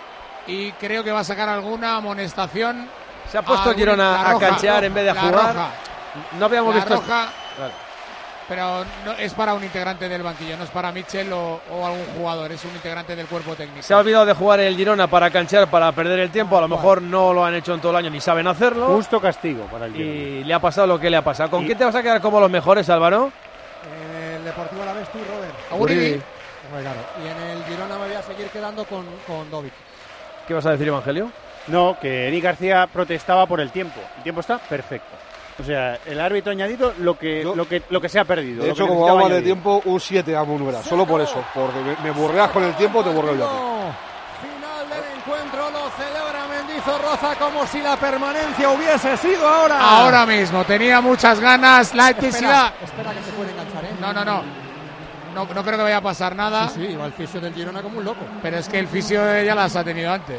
y creo que va a sacar alguna amonestación. Se ha puesto el Girona a canchear en vez de a la jugar. roja. No habíamos La visto. roja, Vale. pero no, es para un integrante del banquillo, no es para Mitchell o, o algún jugador, es un integrante del cuerpo técnico. Se ha olvidado de jugar el Girona para canchear, para perder el tiempo. A lo mejor no lo han hecho en todo el año ni saben hacerlo. Justo castigo para el Girona. Y le ha pasado lo que le ha pasado. ¿Con Y- quién te vas a quedar como los mejores, Álvaro? En el Deportivo Alavés tú, Robert. Guridi. Hombre, claro. Y en el Girona me voy a seguir quedando con, con Dovic. ¿Qué vas a decir, Evangelio? No, que Eric García protestaba por el tiempo. El tiempo está perfecto. O sea, el árbitro ha añadido lo que, Yo- lo que, lo que se ha perdido. De lo hecho, que como necesitaba vamos de añadir. tiempo, un siete a Munera. Solo por eso. Porque me, me burreas con el tiempo, te burreo yo. a ti. Final del encuentro, lo celebra Mendizorroza como si la permanencia hubiese sido ahora. Ahora mismo, tenía muchas ganas, la intensidad. Espera, espera que se puede enganchar, ¿eh? No, no, no. No, no creo que vaya a pasar nada. Sí, sí, va el fisio del Girona como un loco. Pero es que el fisio ya las ha tenido antes.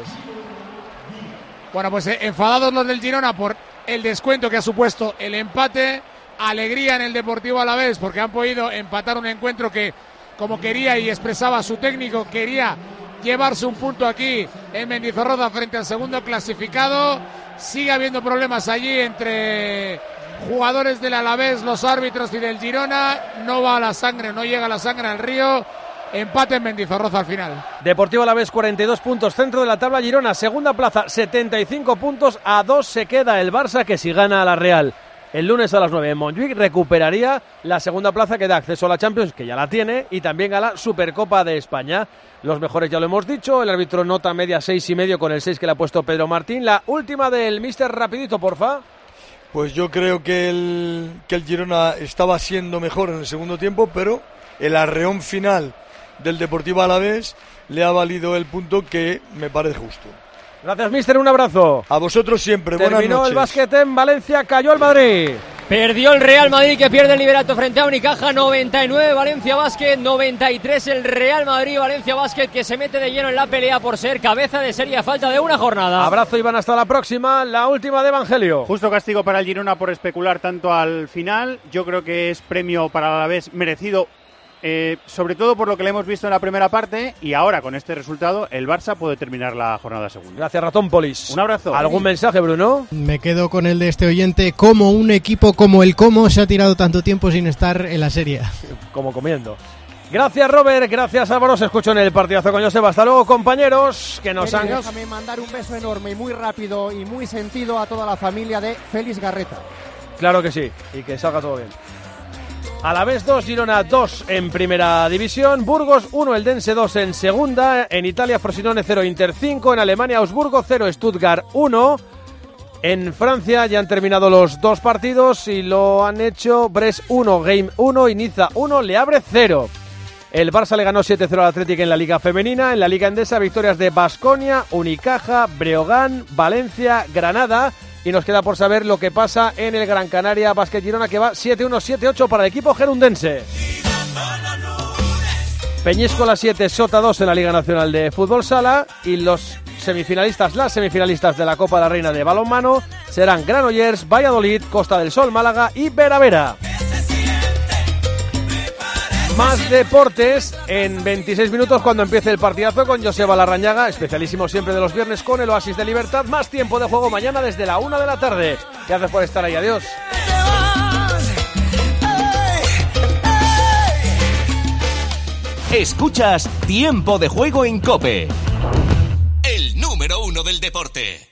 Bueno, pues eh, enfadados los del Girona por el descuento que ha supuesto el empate. Alegría en el Deportivo Alavés porque han podido empatar un encuentro que, como quería y expresaba su técnico, quería llevarse un punto aquí en Mendizorroza frente al segundo clasificado. Sigue habiendo problemas allí entre jugadores del Alavés, los árbitros y del Girona. No va la sangre, no llega la sangre al río. Empate en Mendizorroza al final. Deportivo Alavés cuarenta y dos puntos, centro de la tabla. Girona, segunda plaza, setenta y cinco puntos. A dos se queda el Barça, que si gana a la Real el lunes a las nueve en Montjuic recuperaría la segunda plaza que da acceso a la Champions, que ya la tiene, y también a la Supercopa de España. Los mejores ya lo hemos dicho. El árbitro nota media seis y medio con el seis que le ha puesto Pedro Martín. La última del míster, rapidito, porfa. Pues yo creo que el, que el Girona estaba siendo mejor en el segundo tiempo, pero el arreón final del Deportivo Alavés le ha valido el punto que me parece justo. Gracias, míster, un abrazo. A vosotros siempre, buenas Terminó noches. el básquet en Valencia, cayó el Madrid. Perdió el Real Madrid, que pierde el liderato frente a Unicaja. noventa y nueve Valencia Basket, noventa y tres el Real Madrid. Valencia Basket, que se mete de lleno en la pelea por ser cabeza de serie a falta de una jornada. Abrazo, Iván, hasta la próxima. La última de Evangelio. Justo castigo para el Girona por especular tanto al final. Yo creo que es premio para el Alavés merecido, eh, sobre todo por lo que le hemos visto en la primera parte. Y ahora, con este resultado, el Barça puede terminar la jornada segunda. Gracias, Ratón Polis. Un abrazo. ¿Algún mensaje, Bruno? Me quedo con el de este oyente. Como un equipo como el Como se ha tirado tanto tiempo sin estar en la serie. Como comiendo. Gracias, Robert. Gracias, Álvaro. Se escucho en el partidazo con Joseba. Hasta luego, compañeros, que nos Bien, han... Déjame mandar un beso enorme y muy rápido y muy sentido a toda la familia de Félix Garreta. Claro que sí, y que salga todo bien. Alavés dos, Girona dos en primera división, Burgos uno, Eldense dos en segunda, en Italia Frosinone cero, Inter cinco, en Alemania Augsburgo cero, Stuttgart uno, en Francia ya han terminado los dos partidos y lo han hecho Brest uno, Game uno y Niza uno, Le Havre cero. El Barça le ganó siete cero al Athletic en la Liga Femenina, en la Liga Endesa victorias de Baskonia, Unicaja, Breogán, Valencia, Granada. Y nos queda por saber lo que pasa en el Gran Canaria Basket Girona, que va siete uno siete ocho para el equipo gerundense. Peñíscola siete, Sota dos en la Liga Nacional de Fútbol Sala. Y los semifinalistas, las semifinalistas de la Copa de la Reina de Balonmano serán Granollers, Valladolid, Costa del Sol, Málaga y Vera Vera. Más deportes en veintiséis minutos cuando empiece el partidazo con Joseba Larrañaga, especialísimo siempre de los viernes con el Oasis de Libertad. Más tiempo de juego mañana desde la una de la tarde. Gracias por estar ahí, adiós. Escuchas Tiempo de Juego en COPE, el número uno del deporte.